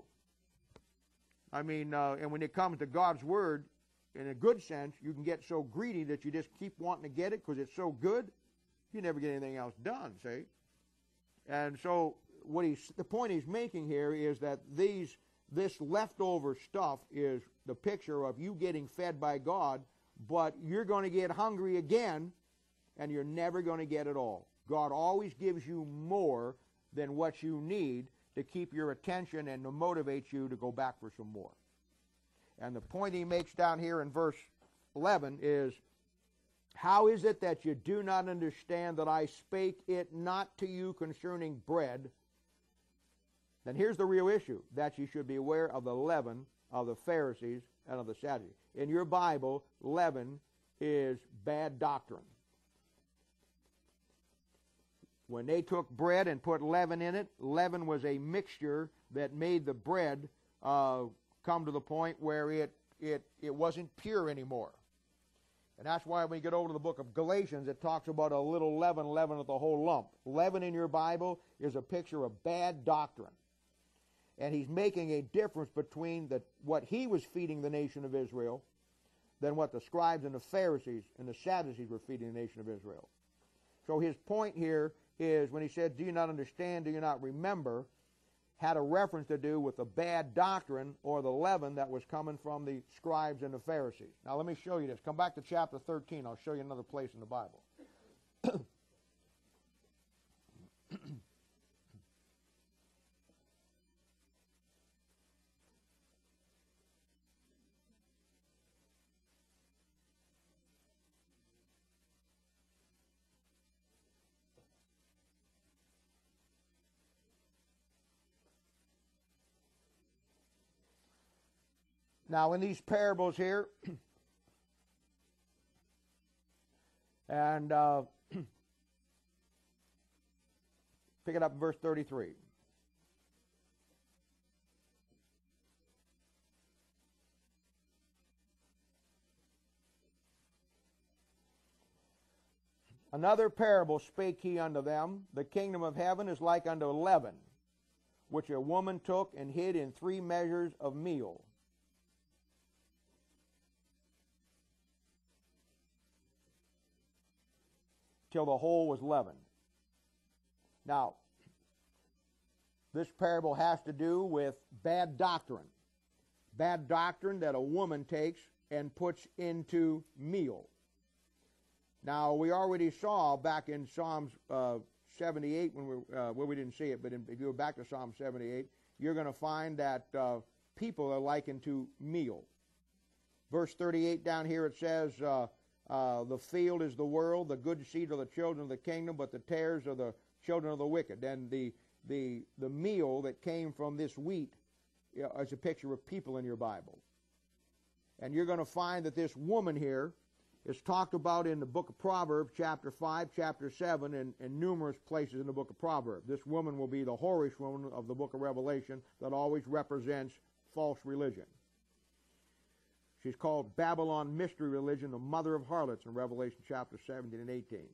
I mean, uh, and when it comes to God's Word, in a good sense, you can get so greedy that you just keep wanting to get it because it's so good, you never get anything else done, see? And so what he's, the point he's making here is that these this leftover stuff is the picture of you getting fed by God, but you're going to get hungry again, and you're never going to get it all. God always gives you more than what you need to keep your attention and to motivate you to go back for some more. And the point he makes down here in verse eleven is, how is it that you do not understand that I spake it not to you concerning bread? Then here's the real issue, that you should be aware of the leaven of the Pharisees and of the Sadducees. In your Bible, leaven is bad doctrine. When they took bread and put leaven in it, leaven was a mixture that made the bread uh, come to the point where it, it, it wasn't pure anymore. And that's why when you get over to the book of Galatians, it talks about a little leaven leaveneth the whole lump. Leaven in your Bible is a picture of bad doctrine. And he's making a difference between the, what he was feeding the nation of Israel, than what the scribes and the Pharisees and the Sadducees were feeding the nation of Israel. So his point here is when he said, do you not understand, do you not remember, had a reference to do with the bad doctrine or the leaven that was coming from the scribes and the Pharisees. Now let me show you this. Come back to chapter thirteen. I'll show you another place in the Bible. Now, in these parables here, and uh, pick it up in verse thirty-three. Another parable spake he unto them, the kingdom of heaven is like unto leaven, which a woman took and hid in three measures of meal. Till the whole was leavened. Now, this parable has to do with bad doctrine. Bad doctrine that a woman takes and puts into meal. Now, we already saw back in Psalms uh, seventy-eight, when we, uh, well, we didn't see it, but in, if you go back to Psalm seventy-eight, you're going to find that uh, people are likened to meal. Verse thirty-eight down here, it says, uh, Uh, the field is the world, the good seed are the children of the kingdom, but the tares are the children of the wicked. And the the the meal that came from this wheat uh, is a picture of people in your Bible. And you're going to find that this woman here is talked about in the book of Proverbs, chapter five, chapter seven, and, and numerous places in the book of Proverbs. This woman will be the whorish woman of the book of Revelation that always represents false religion. She's called Babylon Mystery Religion, the mother of harlots in Revelation chapter seventeen and eighteen.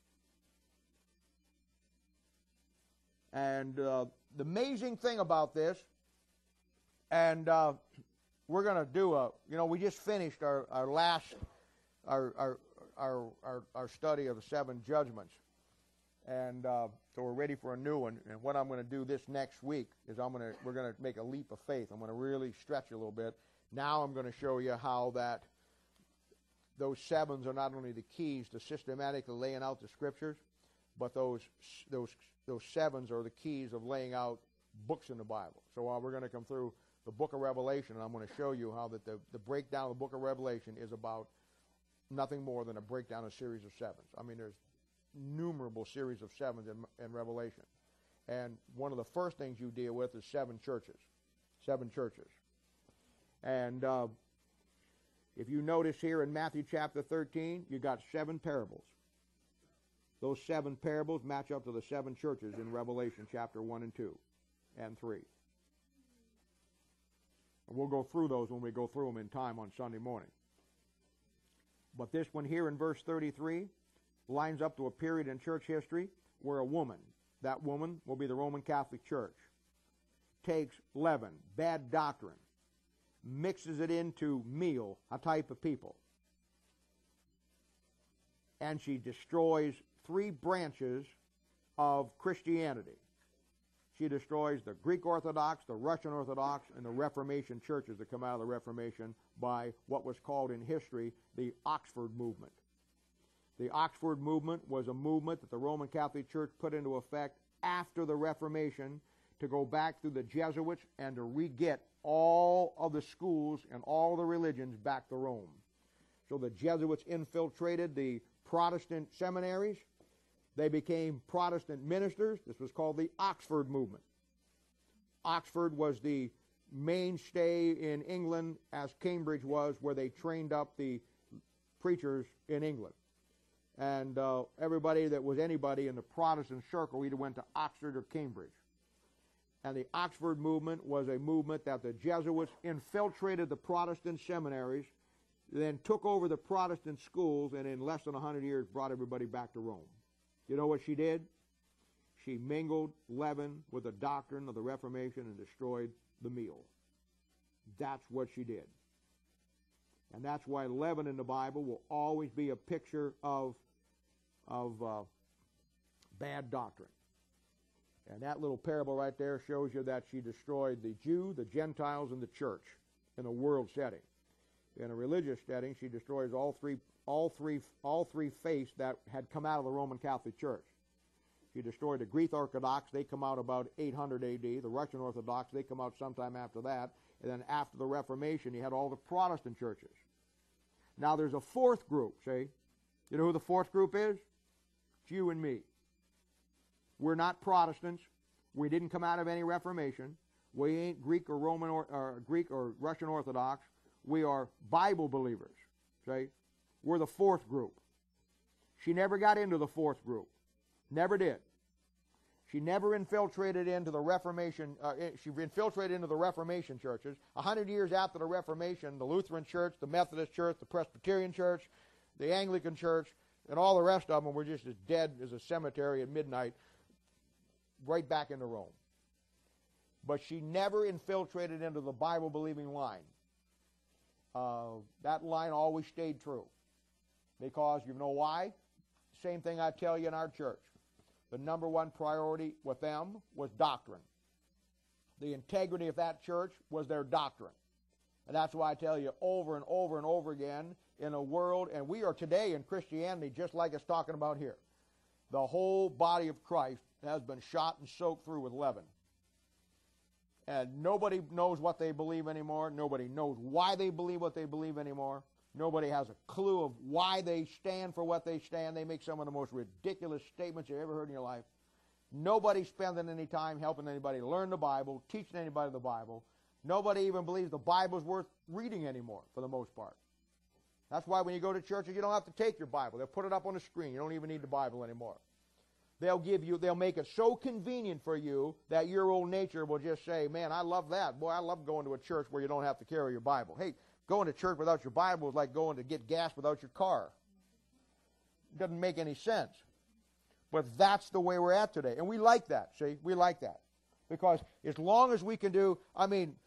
And uh, the amazing thing about this, and uh, we're going to do a, you know, we just finished our, our last, our, our, our, our, our study of the seven judgments. And uh, so we're ready for a new one. And what I'm going to do this next week is I'm going to, we're going to make a leap of faith. I'm going to really stretch a little bit. Now I'm going to show you how that those sevens are not only the keys to systematically laying out the scriptures, but those those those sevens are the keys of laying out books in the Bible. So uh, we're going to come through the book of Revelation, and I'm going to show you how that the, the breakdown of the book of Revelation is about nothing more than a breakdown of a series of sevens. I mean, there's innumerable series of sevens in, in Revelation. And one of the first things you deal with is seven churches. Seven churches. And uh, if you notice here in Matthew chapter thirteen, you got seven parables. Those seven parables match up to the seven churches in Revelation chapter one and two and three. And we'll go through those when we go through them in time on Sunday morning. But this one here in verse thirty-three lines up to a period in church history where a woman, that woman will be the Roman Catholic Church, takes leaven, bad doctrine, mixes it into meal, a type of people. And she destroys three branches of Christianity. She destroys the Greek Orthodox, the Russian Orthodox, and the Reformation churches that come out of the Reformation by what was called in history the Oxford movement. The Oxford movement was a movement that the Roman Catholic Church put into effect after the Reformation to go back through the Jesuits and to re-get all of the schools and all the religions back to Rome. So the Jesuits infiltrated the Protestant seminaries. They became Protestant ministers. This was called the Oxford movement. Oxford was the mainstay in England, as Cambridge was, where they trained up the preachers in England. And uh, everybody that was anybody in the Protestant circle either went to Oxford or Cambridge. And the Oxford movement was a movement that the Jesuits infiltrated the Protestant seminaries, then took over the Protestant schools, and in less than one hundred years brought everybody back to Rome. You know what she did? She mingled leaven with the doctrine of the Reformation and destroyed the meal. That's what she did. And that's why leaven in the Bible will always be a picture of, of uh, bad doctrine. And that little parable right there shows you that she destroyed the Jew, the Gentiles, and the church in a world setting. In a religious setting, she destroys all three, all three, all three faiths that had come out of the Roman Catholic Church. She destroyed the Greek Orthodox. They come out about eight hundred A D. The Russian Orthodox, they come out sometime after that. And then after the Reformation, you had all the Protestant churches. Now there's a fourth group, see? You know who the fourth group is? It's you and me. We're not Protestants. We didn't come out of any Reformation. We ain't Greek or Roman or, or Greek or Russian Orthodox. We are Bible believers, see? We're the fourth group. She never got into the fourth group. Never did. She never infiltrated into the Reformation. Uh, she infiltrated into the Reformation churches. A hundred years after the Reformation, the Lutheran Church, the Methodist Church, the Presbyterian Church, the Anglican Church, and all the rest of them were just as dead as a cemetery at midnight, right back into Rome. But she never infiltrated into the Bible-believing line. Uh, that line always stayed true. Because, you know why? Same thing I tell you in our church. The number one priority with them was doctrine. The integrity of that church was their doctrine. And that's why I tell you over and over and over again, in a world, and we are today in Christianity just like it's talking about here. The whole body of Christ has been shot and soaked through with leaven. And nobody knows what they believe anymore. Nobody knows why they believe what they believe anymore. Nobody has a clue of why they stand for what they stand. They make some of the most ridiculous statements you've ever heard in your life. Nobody's spending any time helping anybody learn the Bible, teaching anybody the Bible. Nobody even believes the Bible's worth reading anymore, for the most part. That's why when you go to churches, you don't have to take your Bible. They'll put it up on the screen. You don't even need the Bible anymore. They'll give you, they'll make it so convenient for you that your old nature will just say, man, I love that. Boy, I love going to a church where you don't have to carry your Bible. Hey, going to church without your Bible is like going to get gas without your car. It doesn't make any sense. But that's the way we're at today. And we like that, see? We like that. Because as long as we can do, I mean,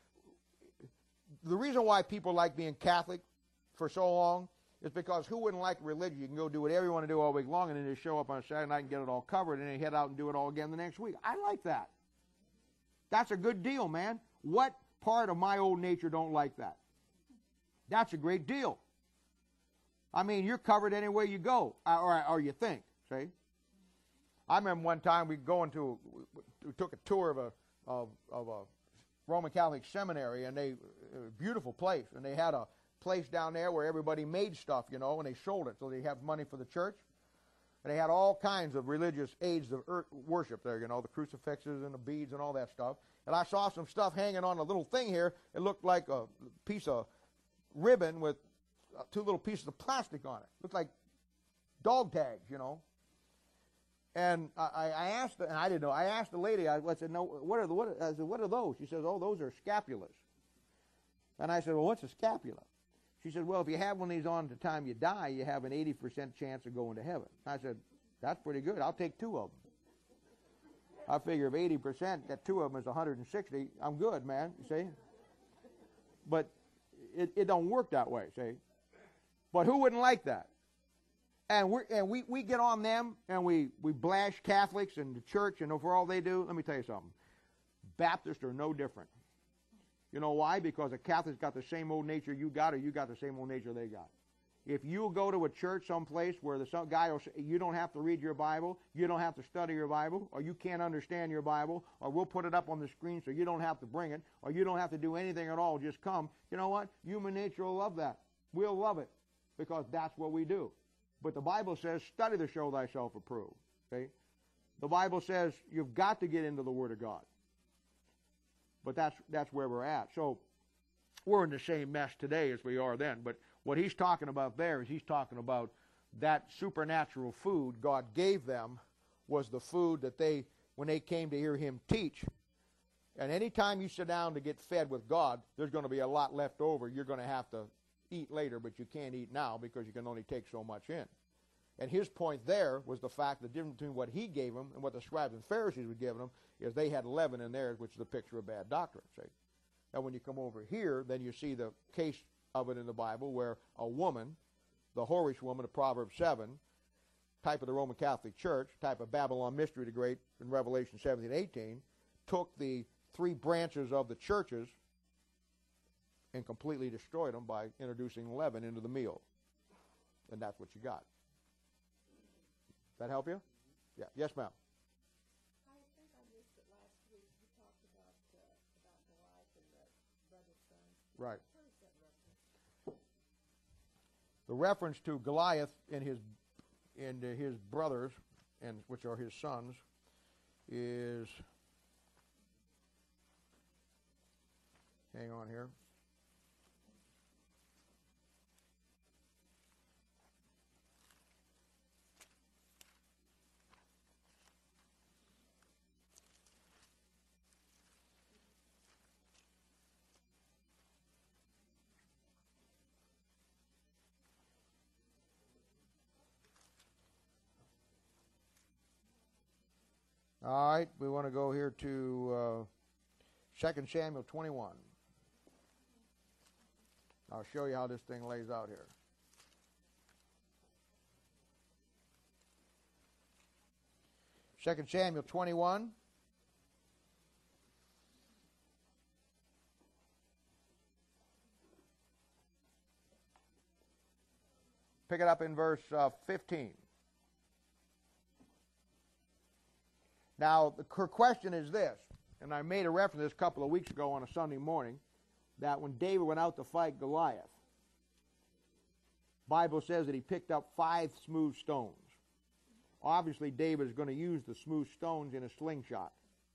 the reason why people like being Catholic for so long is because who wouldn't like religion? You can go do whatever you want to do all week long and then just show up on Saturday night and get it all covered and then head out and do it all again the next week. I like that. That's a good deal, man. What part of my old nature don't like that? That's a great deal. I mean, you're covered anywhere you go, or, or you think, see? I remember one time we going to, we took a tour of a, of, of a Roman Catholic seminary, and they, a beautiful place, and they had a place down there where everybody made stuff, you know, and they sold it, so they have money for the church. And they had all kinds of religious aids of worship there, you know, the crucifixes and the beads and all that stuff. And I saw some stuff hanging on a little thing here. It looked like a piece of ribbon with two little pieces of plastic on it. Looked like dog tags, you know. And I, I asked, and I didn't know. I asked the lady. I said, "No, what are the what?" I said, "What are those?" She says, "Oh, those are scapulas." And I said, "Well, what's a scapula?" She said, "Well, if you have one of these on at the time you die, you have an eighty percent chance of going to heaven." I said, "That's pretty good. I'll take two of them." I figure if eighty percent, that two of them is one hundred sixty. I'm good, man. You see? But It, it don't work that way, see? But who wouldn't like that? And, we're, and we we get on them, and we, we blash Catholics and the church, and for all they do, let me tell you something. Baptists are no different. You know why? Because a Catholic's got the same old nature you got, or you got the same old nature they got. If you go to a church someplace where the some guy will say, you don't have to read your Bible, you don't have to study your Bible, or you can't understand your Bible, or we'll put it up on the screen so you don't have to bring it, or you don't have to do anything at all, just come. You know what? Human nature will love that. We'll love it because that's what we do. But the Bible says, study to show thyself approved. Okay? The Bible says you've got to get into the Word of God. But that's that's where we're at. So we're in the same mess today as we are then. But what he's talking about there is he's talking about that supernatural food God gave them was the food that they, when they came to hear him teach. And any time you sit down to get fed with God, there's going to be a lot left over. You're going to have to eat later, but you can't eat now because you can only take so much in. And his point there was the fact the difference between what he gave them and what the scribes and Pharisees were giving them is they had leaven in theirs, which is a picture of bad doctrine, see? And when you come over here, then you see the case of it in the Bible where a woman, the whorish woman of Proverbs seven, type of the Roman Catholic Church, type of Babylon Mystery the Great in Revelation seventeen and eighteen, took the three branches of the churches and completely destroyed them by introducing leaven into the meal. And that's what you got. That help you? Yeah. Yes, ma'am. I think I missed it last week. You talked about uh, about Goliath and the brother's son. Right. What is that reference? The reference to Goliath and his and uh, his brothers, and which are his sons, is, hang on here. All right, we want to go here to uh, Second Samuel twenty-one. I'll show you how this thing lays out here. Second Samuel twenty-one. Pick it up in verse uh, fifteen. Now, the question is this, and I made a reference to this a couple of weeks ago on a Sunday morning, that when David went out to fight Goliath, the Bible says that he picked up five smooth stones. Obviously, David is going to use the smooth stones in a slingshot.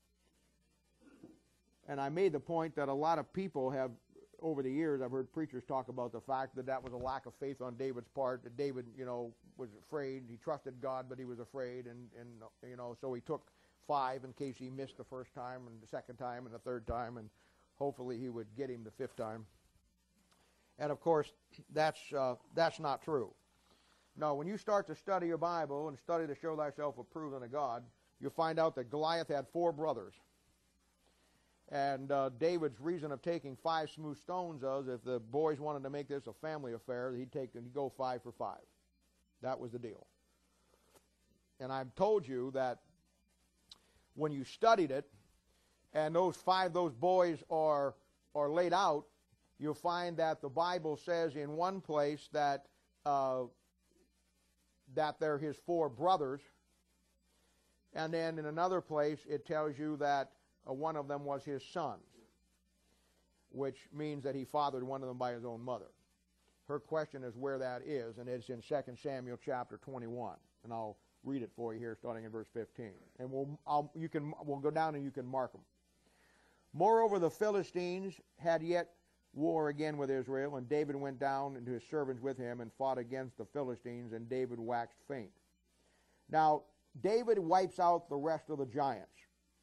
And I made the point that a lot of people have, over the years, I've heard preachers talk about the fact that that was a lack of faith on David's part, that David, you know, was afraid. He trusted God, but he was afraid, and, and you know, so he took five in case he missed the first time and the second time and the third time, and hopefully he would get him the fifth time. And of course, that's uh, that's not true. No, when you start to study your Bible and study to show thyself approved unto God, you'll find out that Goliath had four brothers. And uh, David's reason of taking five smooth stones was if the boys wanted to make this a family affair, he'd take he'd go five for five. That was the deal. And I've told you that when you studied it, and those five, those boys are are laid out, you'll find that the Bible says in one place that uh, that they're his four brothers, and then in another place it tells you that uh, one of them was his sons, which means that he fathered one of them by his own mother. Her question is where that is, and it's in Second Samuel chapter twenty-one, and I'll read it for you here, starting in verse fifteen. And we'll I'll, you can we'll go down and you can mark them. Moreover, the Philistines had yet war again with Israel, and David went down and his servants with him and fought against the Philistines, and David waxed faint. Now, David wipes out the rest of the giants.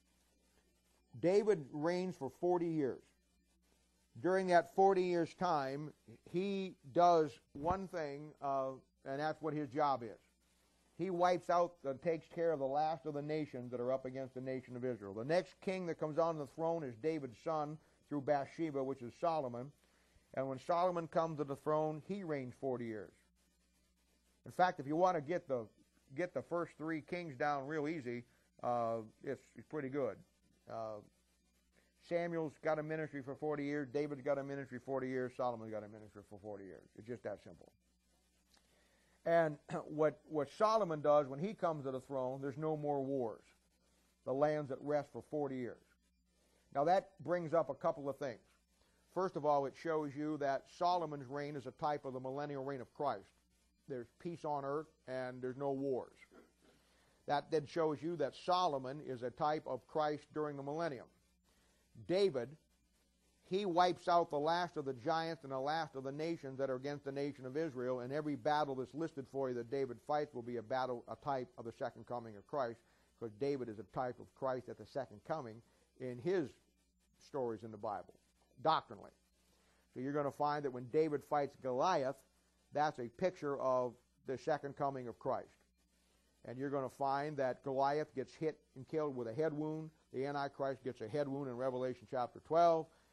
David reigns for forty years. During that forty years' time, he does one thing, uh, and that's what his job is. He wipes out and takes care of the last of the nations that are up against the nation of Israel. The next king that comes on the throne is David's son through Bathsheba, which is Solomon. And when Solomon comes to the throne, he reigns forty years. In fact, if you want to get the get the first three kings down real easy, uh, it's, it's pretty good. Uh, Samuel's got a ministry for forty years. David's got a ministry for forty years. Solomon's got a ministry for forty years. It's just that simple. And what, what Solomon does when he comes to the throne, there's no more wars. The land's at rest for forty years. Now that brings up a couple of things. First of all, it shows you that Solomon's reign is a type of the millennial reign of Christ. There's peace on earth and there's no wars. That then shows you that Solomon is a type of Christ during the millennium. David, he wipes out the last of the giants and the last of the nations that are against the nation of Israel, and every battle that's listed for you that David fights will be a battle, a type of the second coming of Christ, because David is a type of Christ at the second coming in his stories in the Bible, doctrinally. So you're going to find that when David fights Goliath, that's a picture of the second coming of Christ. And you're going to find that Goliath gets hit and killed with a head wound. The Antichrist gets a head wound in Revelation chapter twelve.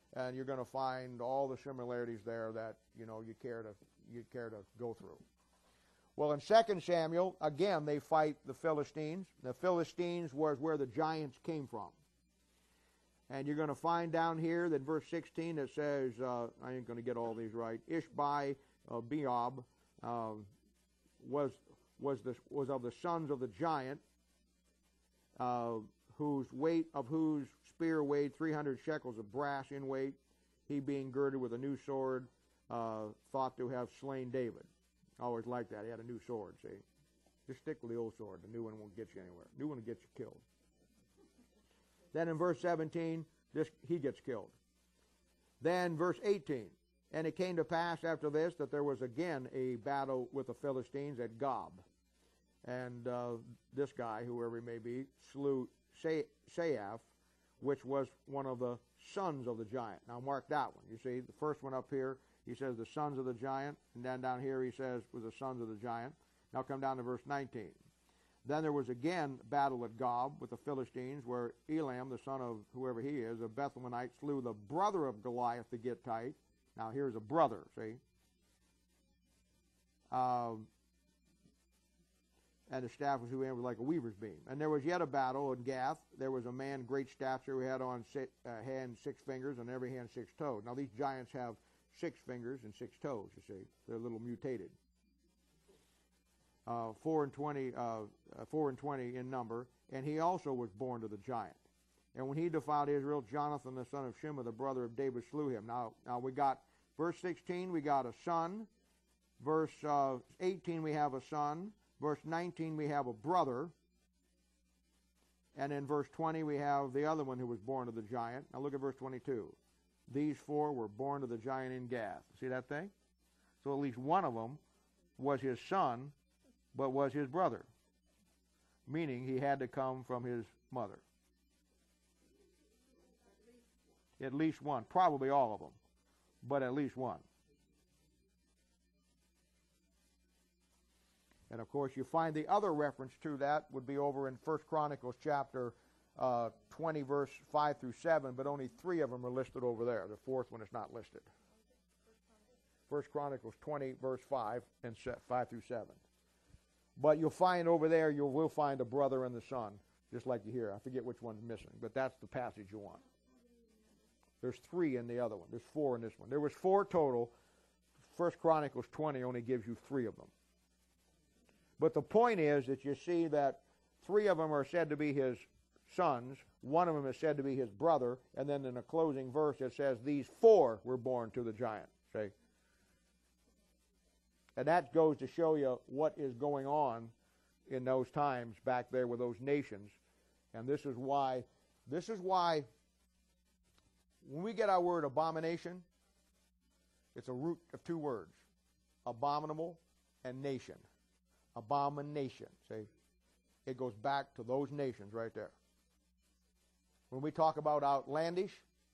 and you're going to find all the similarities there that, you know, you care to you care to go through. Well, in Second Samuel, again, they fight the Philistines. The Philistines was where the giants came from. And you're going to find down here that verse sixteen, it says, uh, I ain't going to get all these right, Ishbai uh, Beob uh, was was the was of the sons of the giant, uh, whose weight of whose spear weighed three hundred shekels of brass in weight, he being girded with a new sword, uh, thought to have slain David. I always liked that. He had a new sword, see. Just stick with the old sword. The new one won't get you anywhere. The new one will get you killed. Then in verse seventeen, this he gets killed. Then verse eighteen, and it came to pass after this that there was again a battle with the Philistines at Gob. And uh, this guy, whoever he may be, slew Saaph, which was one of the sons of the giant. Now mark that one. You see, the first one up here, he says the sons of the giant, and then down here he says was the sons of the giant. Now come down to verse nineteen. Then there was again battle at Gob with the Philistines, where Elam, the son of whoever he is, a Bethlehemite, slew the brother of Goliath the Gittite. Now here's a brother, see? Um, and the staff was who was like a weaver's beam. And there was yet a battle in Gath. There was a man great stature who had on six, uh, hand six fingers, and every hand six toes. Now these giants have six fingers and six toes, you see. They're a little mutated. Uh, four and twenty, uh, uh, four and twenty in number, and he also was born to the giant. And when he defiled Israel, Jonathan the son of Shimei, the brother of David, slew him. Now, now we got verse sixteen, we got a son. Verse uh, eighteen, we have a son. Verse nineteen, we have a brother. And in verse twenty, we have the other one who was born to the giant. Now look at verse twenty-two. These four were born to the giant in Gath. See that thing? So at least one of them was his son, but was his brother, meaning he had to come from his mother. At least one, probably all of them, but at least one. And of course, you find the other reference to that would be over in First Chronicles chapter uh, twenty, verse five through seven, but only three of them are listed over there. The fourth one is not listed. First Chronicles twenty, verse five and five through seven. But you'll find over there, you will find a brother and the son, just like you hear. I forget which one's missing, but that's the passage you want. There's three in the other one. There's four in this one. There was four total. First Chronicles twenty only gives you three of them. But the point is that you see that three of them are said to be his sons. One of them is said to be his brother. And then in the closing verse it says these four were born to the giant. See? And that goes to show you what is going on in those times back there with those nations. And this is why, this is why when we get our word abomination, it's a root of two words, abominable and nation. Abomination, see? It goes back to those nations right there. When we talk about outlandish,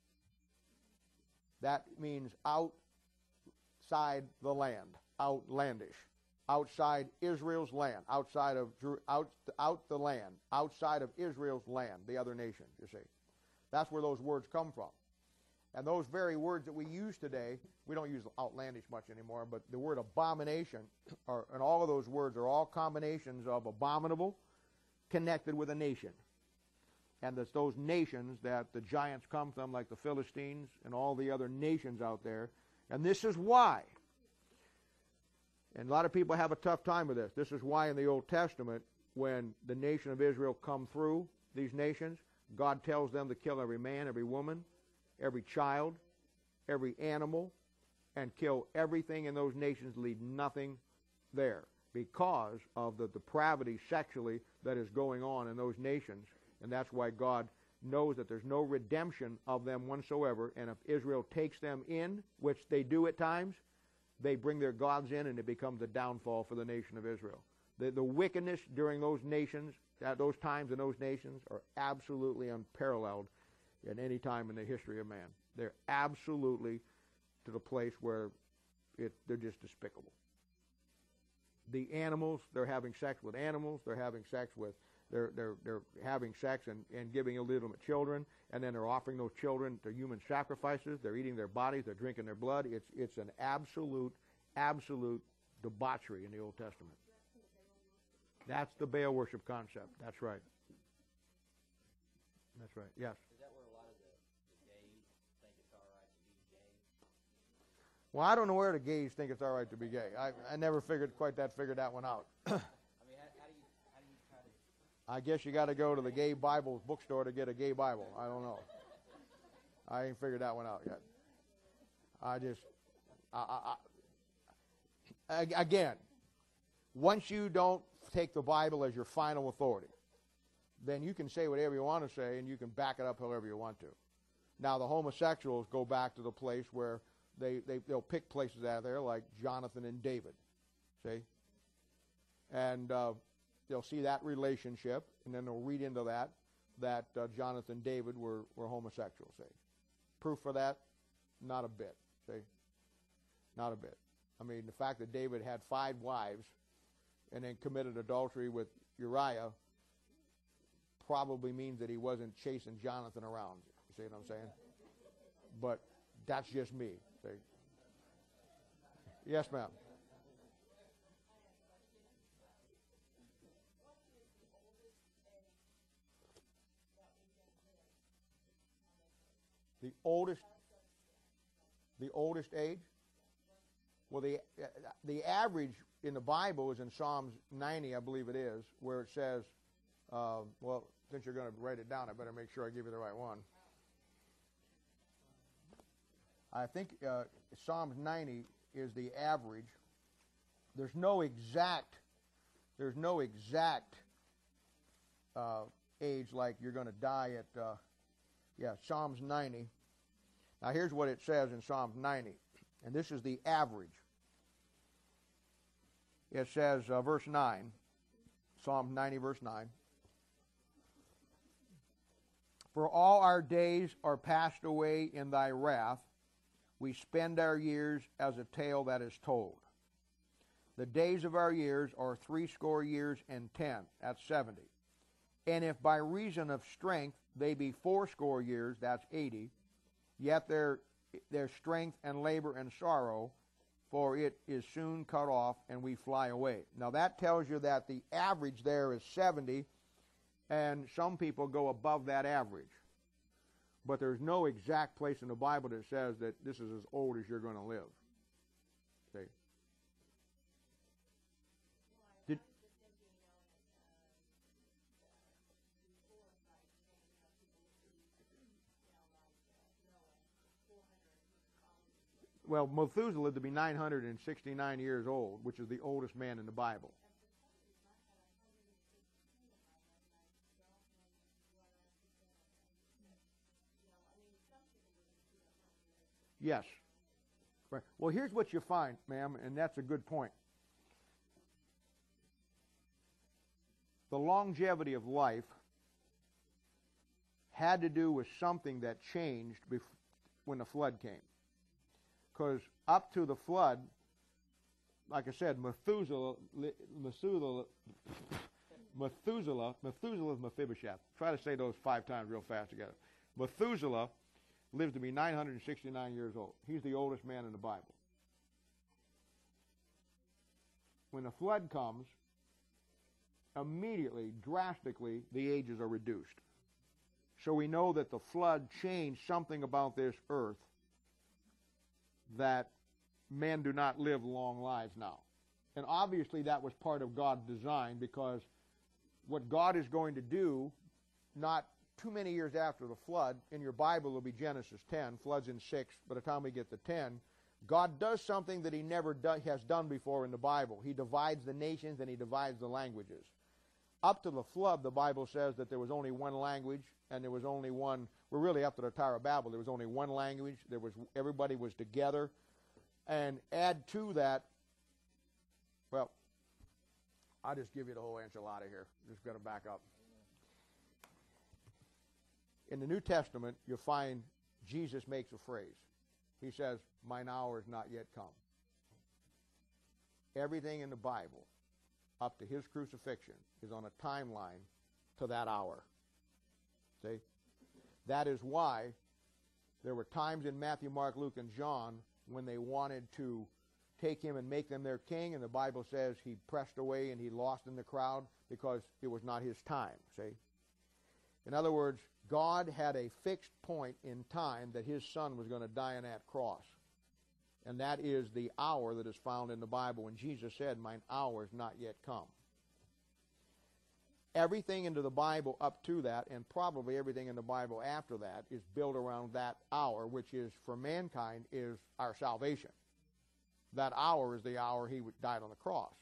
that means outside the land. Outlandish, outside Israel's land, outside of out out the land, outside of Israel's land, the other nations. You see, that's where those words come from, and those very words that we use today, we don't use outlandish much anymore. But the word abomination, are, and all of those words are all combinations of abominable, connected with a nation, and it's those nations that the giants come from, like the Philistines and all the other nations out there, and this is why. And a lot of people have a tough time with this. This is why in the Old Testament, when the nation of Israel come through these nations, God tells them to kill every man, every woman, every child, every animal, and kill everything in those nations, leave nothing there, because of the depravity sexually that is going on in those nations. And that's why God knows that there's no redemption of them whatsoever. And if Israel takes them in, which they do at times, they bring their gods in, and it becomes a downfall for the nation of Israel. The, the wickedness during those nations, at those times in those nations, are absolutely unparalleled in any time in the history of man. They're absolutely to the place where it, they're just despicable. The animals, they're having sex with animals. They're having sex with They're, they're, they're having sex and, and giving illegitimate children, and then they're offering those children to human sacrifices. They're eating their bodies. They're drinking their blood. It's, it's an absolute, absolute debauchery in the Old Testament. That's the Baal worship concept. That's right. That's right. Yes. Is that where a lot of the, the gays think it's all right to be gay? Well, I don't know where the gays think it's all right to be gay. I, I never figured quite that figured that one out. I mean, how, how do you how do you try to? I guess you got to go to the gay Bible bookstore to get a gay Bible. I don't know. I ain't figured that one out yet. I just, I, I, I, again, once you don't take the Bible as your final authority, then you can say whatever you want to say and you can back it up however you want to. Now, the homosexuals go back to the place where they, they, they'll pick places out of there like Jonathan and David, see? And uh, they'll see that relationship, and then they'll read into that that uh, Jonathan and David were, were homosexuals, see? Proof for that? Not a bit, see? Not a bit. I mean, the fact that David had five wives and then committed adultery with Uriah probably means that he wasn't chasing Jonathan around. You see what I'm saying? But that's just me. See? Yes, ma'am. The oldest, the oldest age? Well, the uh, the average in the Bible is in Psalms ninety, I believe it is, where it says, uh, well, since you're going to write it down, I better make sure I give you the right one. I think uh, Psalms ninety is the average. There's no exact, there's no exact uh, age like you're going to die at, uh, yeah, Psalms ninety. Now here's what it says in Psalms ninety, and this is the average. It says, uh, verse nine, Psalm ninety, verse nine. For all our days are passed away in thy wrath. We spend our years as a tale that is told. The days of our years are threescore years and ten. That's seventy. And if by reason of strength they be fourscore years, that's eighty. Yet their, their strength and labor and sorrow, for it is soon cut off, and we fly away. Now that tells you that the average there is seventy, and some people go above that average. But there's no exact place in the Bible that says that this is as old as you're going to live. See? Did, well, Methuselah lived to be nine hundred sixty-nine years old, which is the oldest man in the Bible. Yes. Right. Well, here's what you find, ma'am, and that's a good point. The longevity of life had to do with something that changed bef- when the flood came. Because up to the flood, like I said, Methuselah, Methuselah, Methuselah, Methuselah is Mephibosheth. Try to say those five times real fast together. Methuselah lived to be nine hundred sixty-nine years old. He's the oldest man in the Bible. When the flood comes, immediately, drastically, the ages are reduced. So we know that the flood changed something about this earth that men do not live long lives now. And obviously that was part of God's design, because what God is going to do, not too many years after the flood, in your Bible will be Genesis ten, flood's in six, by the time we get to ten, God does something that he never do, has done before in the Bible. He divides the nations and he divides the languages. Up to the flood, the Bible says that there was only one language, and there was only one, well, really up to the Tower of Babel, there was only one language, there was, everybody was together. And add to that, well, I'll just give you the whole enchilada here. Just got to back up. In the New Testament, you'll find Jesus makes a phrase. He says, mine hour is not yet come. Everything in the Bible, up to his crucifixion, is on a timeline to that hour. See? That is why there were times in Matthew, Mark, Luke, and John when they wanted to take him and make him their king, and the Bible says he pressed away and he lost in the crowd because it was not his time. See? In other words, God had a fixed point in time that his son was going to die on that cross. And that is the hour that is found in the Bible when Jesus said, "Mine hour is not yet come." Everything into the Bible up to that, and probably everything in the Bible after that, is built around that hour, which is, for mankind, is our salvation. That hour is the hour he died on the cross.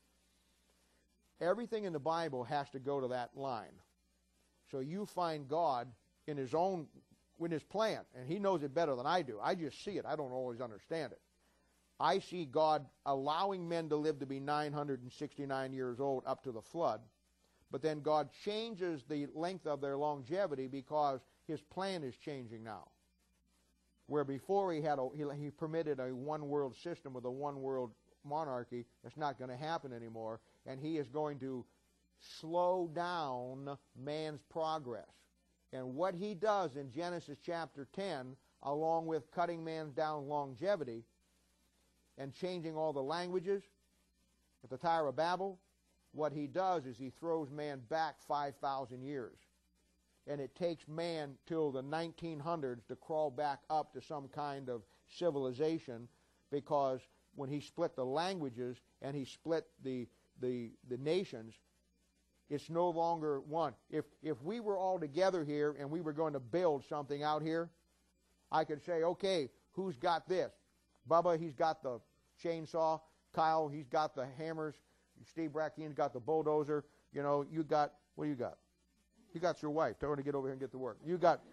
Everything in the Bible has to go to that line. So you find God in his own, in his plan, and he knows it better than I do. I just see it. I don't always understand it. I see God allowing men to live to be nine hundred sixty-nine years old up to the flood, but then God changes the length of their longevity because his plan is changing now. Where before he had a, he, he permitted a one-world system with a one-world monarchy, that's not going to happen anymore, and he is going to slow down man's progress. And what he does in Genesis chapter ten, along with cutting man down longevity and changing all the languages at the Tower of Babel, what he does is he throws man back five thousand years. And it takes man till the nineteen hundreds to crawl back up to some kind of civilization, because when he split the languages and he split the, the, the nations, it's no longer one. If, if we were all together here and we were going to build something out here, I could say, okay, who's got this? Bubba, he's got the chainsaw. Kyle, he's got the hammers. Steve Brackian's got the bulldozer. You know, you got, what do you got? You got your wife. Tell her to get over here and get to work. You got,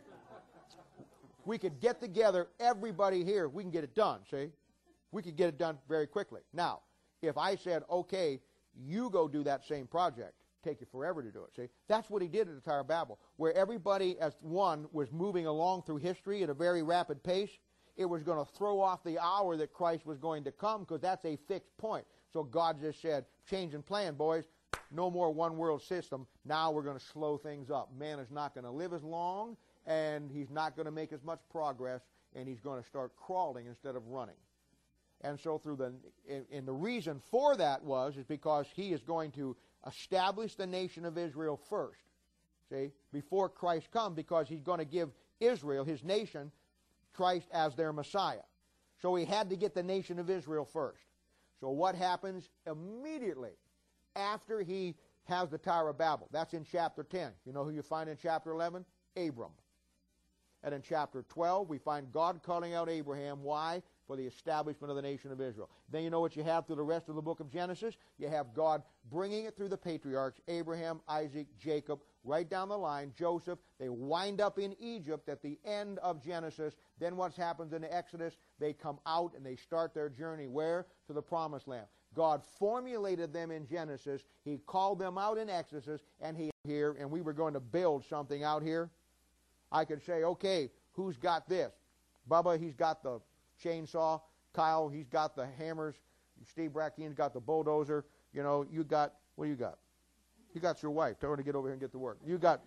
we could get together, everybody here, we can get it done, see? We could get it done very quickly. Now, if I said, okay, you go do that same project, take you forever to do it, see? That's what he did at the Tower of Babel, where everybody as one was moving along through history at a very rapid pace. It was going to throw off the hour that Christ was going to come, because that's a fixed point. So God just said, change in plan, boys. No more one world system. Now we're going to slow things up. Man is not going to live as long, and he's not going to make as much progress, and he's going to start crawling instead of running. And so through the, and, and the reason for that was, is because he is going to establish the nation of Israel first, see, before Christ comes, because he's going to give Israel, his nation, Christ as their Messiah. So he had to get the nation of Israel first. So what happens immediately after he has the Tower of Babel? That's in chapter ten. You know who you find in chapter eleven? Abram. And in chapter twelve, we find God calling out Abraham. Why? For the establishment of the nation of Israel. Then you know what you have through the rest of the book of Genesis? You have God bringing it through the patriarchs, Abraham, Isaac, Jacob, right down the line, Joseph. They wind up in Egypt at the end of Genesis. Then what happens in the Exodus? They come out and they start their journey where? To the Promised Land. God formulated them in Genesis. He called them out in Exodus, and he here, and we were going to build something out here. I could say, okay, who's got this? Bubba, he's got the chainsaw. Kyle, he's got the hammers. Steve Brackian's got the bulldozer. You know, you got, what do you got? You got your wife. Tell her to get over here and get to work. You got,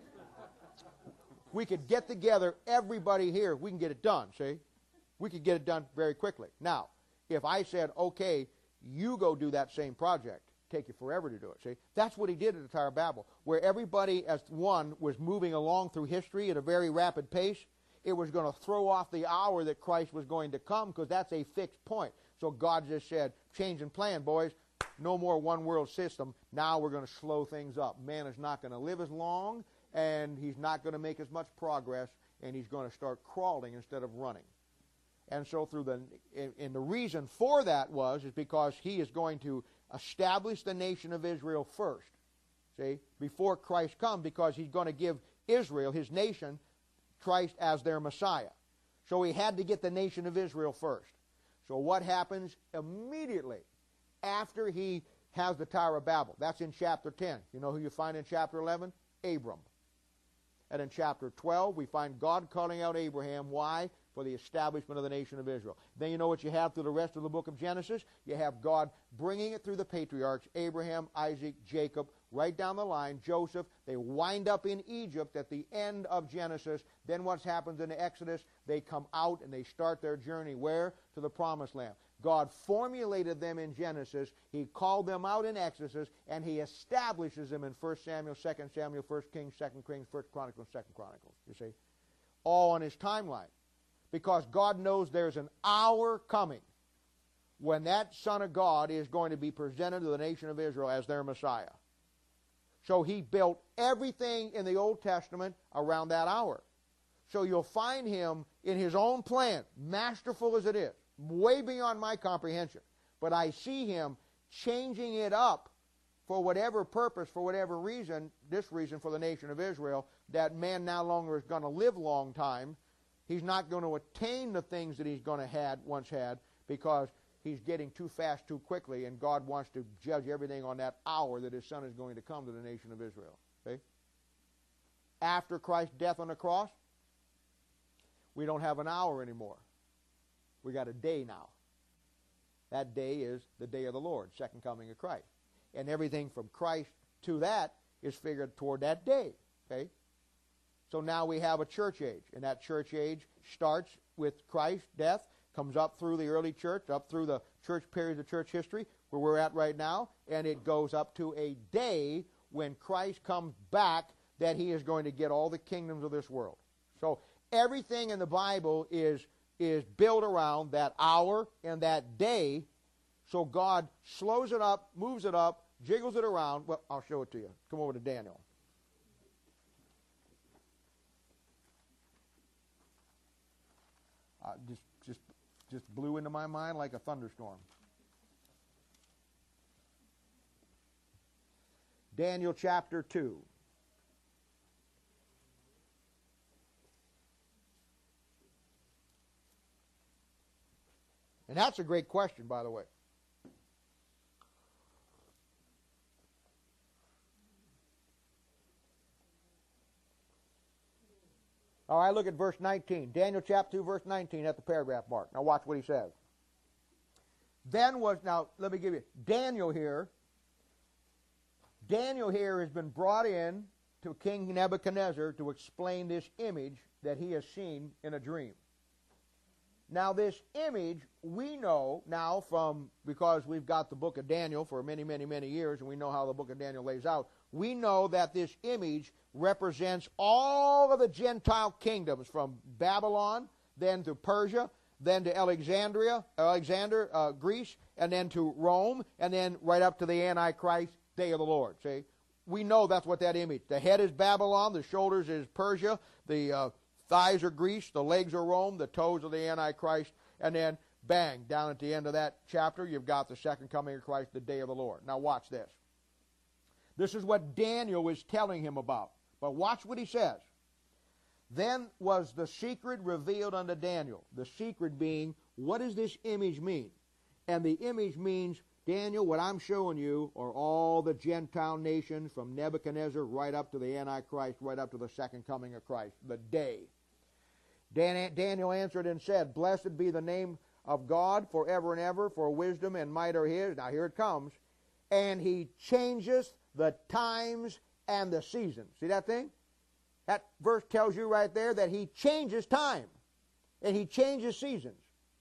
we could get together, everybody here, we can get it done, see? We could get it done very quickly. Now, if I said, okay, you go do that same project, take you forever to do it, see? That's what he did at the Tower of Babel, where everybody as one was moving along through history at a very rapid pace. It was going to throw off the hour that Christ was going to come, because that's a fixed point. So God just said, change in plan, boys. No more one world system. Now we're going to slow things up. Man is not going to live as long, and he's not going to make as much progress, and he's going to start crawling instead of running. And so through the, and the reason for that was, is because he is going to establish the nation of Israel first, see, before Christ comes, because he's going to give Israel, his nation, Christ as their Messiah. So he had to get the nation of Israel first. So what happens immediately after he has the Tower of Babel? That's in chapter ten. You know who you find in chapter eleven? Abram. And in chapter twelve, we find God calling out Abraham. Why? For the establishment of the nation of Israel. Then you know what you have through the rest of the book of Genesis? You have God bringing it through the patriarchs, Abraham, Isaac, Jacob, right down the line, Joseph, they wind up in Egypt at the end of Genesis. Then what happens in Exodus? They come out and they start their journey where? To the Promised Land. God formulated them in Genesis, He called them out in Exodus, and He establishes them in First Samuel, Second Samuel, First Kings, Second Kings, First Chronicles, Second Chronicles, you see. All on His timeline. Because God knows there's an hour coming when that Son of God is going to be presented to the nation of Israel as their Messiah. So He built everything in the Old Testament around that hour. So you'll find Him in His own plan, masterful as it is, way beyond my comprehension. But I see Him changing it up for whatever purpose, for whatever reason, this reason for the nation of Israel, that man no longer is going to live long time. He's not going to attain the things that he's going to had once had, because he's getting too fast too quickly, and God wants to judge everything on that hour that His Son is going to come to the nation of Israel. Okay? After Christ's death on the cross, we don't have an hour anymore. We got a day now. That day is the day of the Lord, second coming of Christ. And everything from Christ to that is figured toward that day. Okay? So now we have a church age, and that church age starts with Christ's death, comes up through the early church, up through the church periods of church history, where we're at right now, and it goes up to a day when Christ comes back, that He is going to get all the kingdoms of this world. So everything in the Bible is, is built around that hour and that day. So God slows it up, moves it up, jiggles it around. Well, I'll show it to you. Come over to Daniel. Uh, just, just, just blew into my mind like a thunderstorm. Daniel chapter two. And that's a great question, by the way. All right, look at verse nineteen. Daniel chapter two, verse nineteen at the paragraph mark. Now watch what he says. Then was, now let me give you, Daniel here, Daniel here has been brought in to King Nebuchadnezzar to explain this image that he has seen in a dream. Now this image, we know now from, because we've got the book of Daniel for many, many, many years, and we know how the book of Daniel lays out, we know that this image represents all of the Gentile kingdoms, from Babylon, then to Persia, then to Alexandria, Alexander, uh, Greece, and then to Rome, and then right up to the Antichrist, day of the Lord. See? We know that's what that image, the head is Babylon, the shoulders is Persia, the uh, thighs are Greece, the legs are Rome, the toes are the Antichrist, and then bang, down at the end of that chapter, you've got the second coming of Christ, the day of the Lord. Now watch this. This is what Daniel is telling him about. But watch what he says. Then was the secret revealed unto Daniel. The secret being, what does this image mean? And the image means, Daniel, what I'm showing you are all the Gentile nations from Nebuchadnezzar right up to the Antichrist, right up to the second coming of Christ, the day. Dan, Daniel answered and said, Blessed be the name of God forever and ever, for wisdom and might are His. Now here it comes. And He changeth the times and the seasons. See that thing? That verse tells you right there that He changes time. And He changes seasons.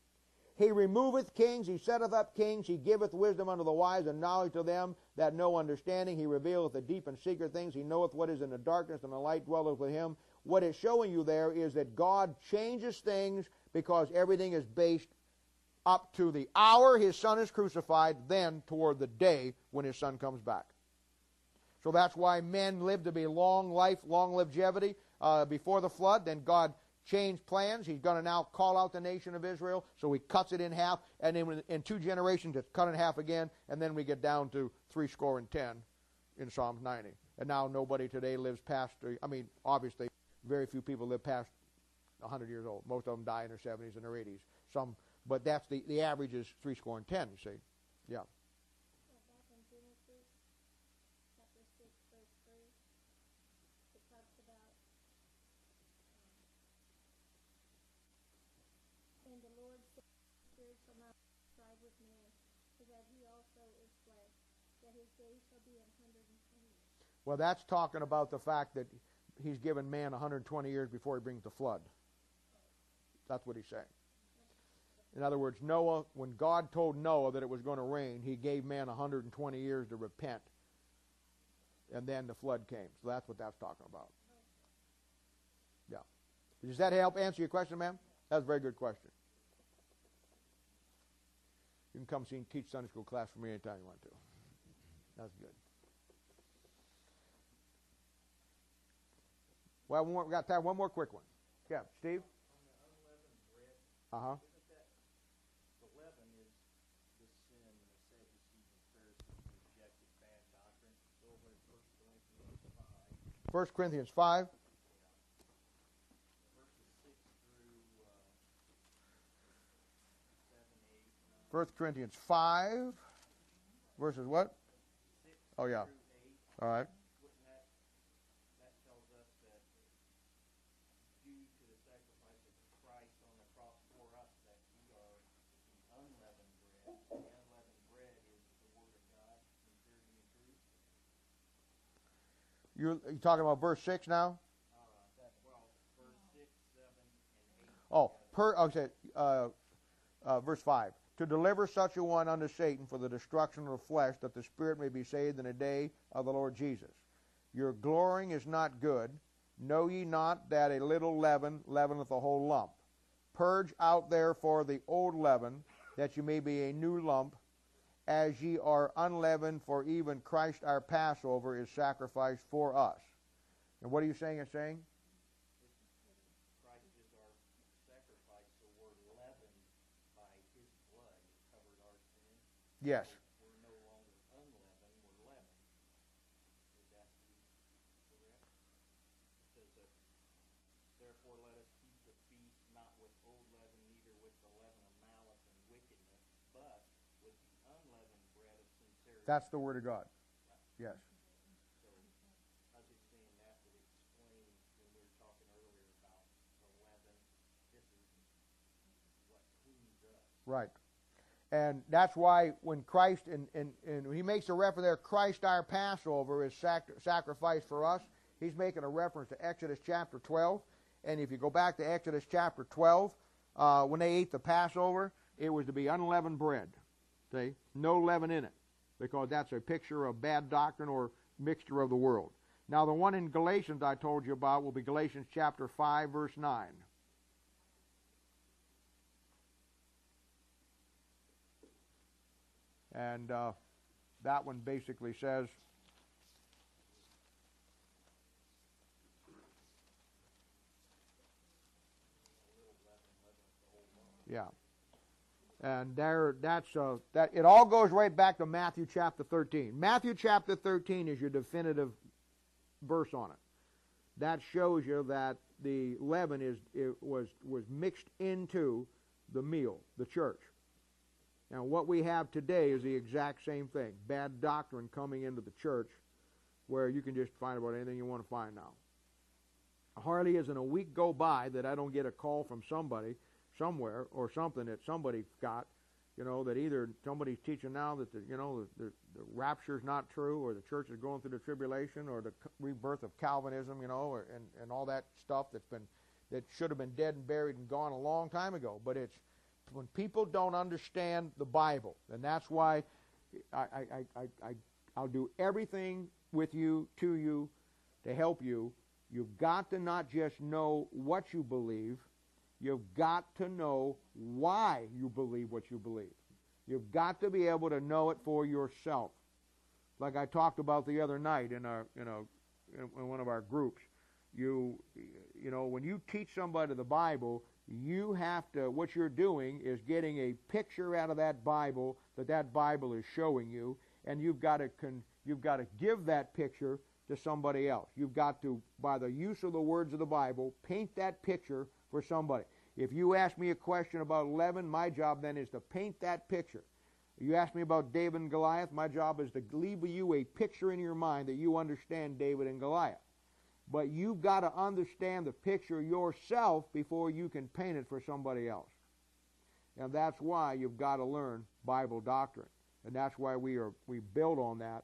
He removeth kings, He setteth up kings, He giveth wisdom unto the wise, and knowledge to them that know understanding. He revealeth the deep and secret things. He knoweth what is in the darkness, and the light dwelleth with Him. What it's showing you there is that God changes things because everything is based up to the hour His Son is crucified, then toward the day when His Son comes back. So that's why men live to be long life, long longevity uh, before the flood. Then God changed plans. He's going to now call out the nation of Israel, so He cuts it in half, and then in two generations it's cut in half again, and then we get down to three score and ten in Psalms ninety. And now nobody today lives past, I mean, obviously, very few people live past one hundred years old. Most of them die in their seventies and their eighties. Some, but that's the, the average is three score and ten, you see. Yeah. Yeah, back in Genesis, chapter six, verse three, it talks about, um, and the Lord said, Spirit shall not strive with man, so that he also is flesh, that his days shall be an hundred and twenty years. Well, that's talking about the fact that he's given man one hundred twenty years before he brings the flood. That's what he's saying. In other words, Noah, when God told Noah that it was going to rain, he gave man one hundred twenty years to repent. And then the flood came. So that's what that's talking about. Yeah. Does that help answer your question, ma'am? That's a very good question. You can come see and teach Sunday school class for me anytime you want to. That's good. Well, one more, we got time. One more quick one. Yeah, Steve? On the unleavened bread, Uh-huh. isn't that, the leaven is the sin of Sadducees and Pharisees who rejected bad doctrine. Go over to First Corinthians five, First Corinthians five. verses six through, uh, seven, eight, nine, First Corinthians five. Verses what? six Oh, yeah. through eight. All right. Wouldn't that, that tells us that due to the sacrifice of Christ on the cross for us, that we are the unleavened bread. The unleavened bread is the Word of God, sincerity and truth. You're, you talking about verse six now? Uh, that, well, verse six, seven, and eight. Oh, per, okay, uh, uh, verse five. To deliver such a one unto Satan for the destruction of the flesh, that the spirit may be saved in the day of the Lord Jesus. Your glorying is not good. Know ye not that a little leaven leaveneth the whole lump? Purge out therefore the old leaven, that ye may be a new lump, as ye are unleavened, for even Christ our Passover is sacrificed for us. And what are you saying it's saying? Christ is our sacrifice, so we're leavened by His blood. It covered our sin. Yes. We're no longer unleavened, we're leavened. Would that be correct? It says that, therefore let us keep the feast not with old leaven, neither with the leaven of malice and wickedness, but with the unleavened bread of sincerity. That's the Word of God. Yes. So, I was just saying that would explain when we were talking earlier about the leaven. This is what cleans us. Right. And that's why when Christ, and, and, and he makes a reference there, Christ our Passover is sac- sacrificed for us. He's making a reference to Exodus chapter twelve. And if you go back to Exodus chapter twelve, uh, when they ate the Passover, it was to be unleavened bread. See? No leaven in it. Because that's a picture of bad doctrine or mixture of the world. Now the one in Galatians I told you about will be Galatians chapter five, verse nine. And uh, that one basically says, yeah. And there, that's uh, that. It all goes right back to Matthew chapter thirteen. Matthew chapter thirteen is your definitive verse on it. That shows you that the leaven is it was was mixed into the meal, the church. Now, what we have today is the exact same thing: bad doctrine coming into the church, where you can just find about anything you want to find now. Hardly isn't a week go by that I don't get a call from somebody somewhere or something that somebody got, you know, that either somebody's teaching now that the, you know the, the, the rapture's not true, or the church is going through the tribulation, or the rebirth of Calvinism, you know, or, and and all that stuff that's been that should have been dead and buried and gone a long time ago. But it's when people don't understand the Bible, and that's why I I I, I I'll do everything with you to you to help you. You've got to not just know what you believe. You've got to know why you believe what you believe. You've got to be able to know it for yourself. Like I talked about the other night in our, you know, in one of our groups. You, you know, when you teach somebody the Bible, you have to. What you're doing is getting a picture out of that Bible that that Bible is showing you, and you've got to con, you've got to give that picture to somebody else. You've got to, by the use of the words of the Bible, paint that picture for somebody. If you ask me a question about leaven, my job then is to paint that picture. You ask me about David and Goliath, my job is to leave you a picture in your mind that you understand David and Goliath. But you've got to understand the picture yourself before you can paint it for somebody else. And that's why you've got to learn Bible doctrine. And that's why we are we build on that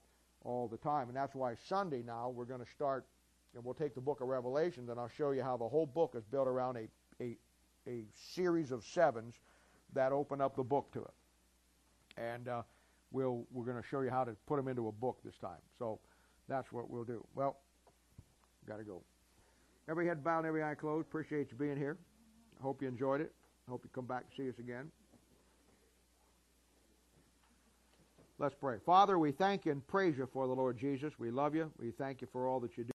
all the time. And that's why Sunday now we're going to start, and we'll take the book of Revelation, and I'll show you how the whole book is built around a, a, a series of sevens that open up the book to it. And uh, we'll, we're going to show you how to put them into a book this time. So that's what we'll do. Well, got to go. Every head bowed, every eye closed. Appreciate you being here. I hope you enjoyed it. I hope you come back and see us again. Let's pray. Father, we thank you and praise you for the Lord Jesus. We love you. We thank you for all that you do.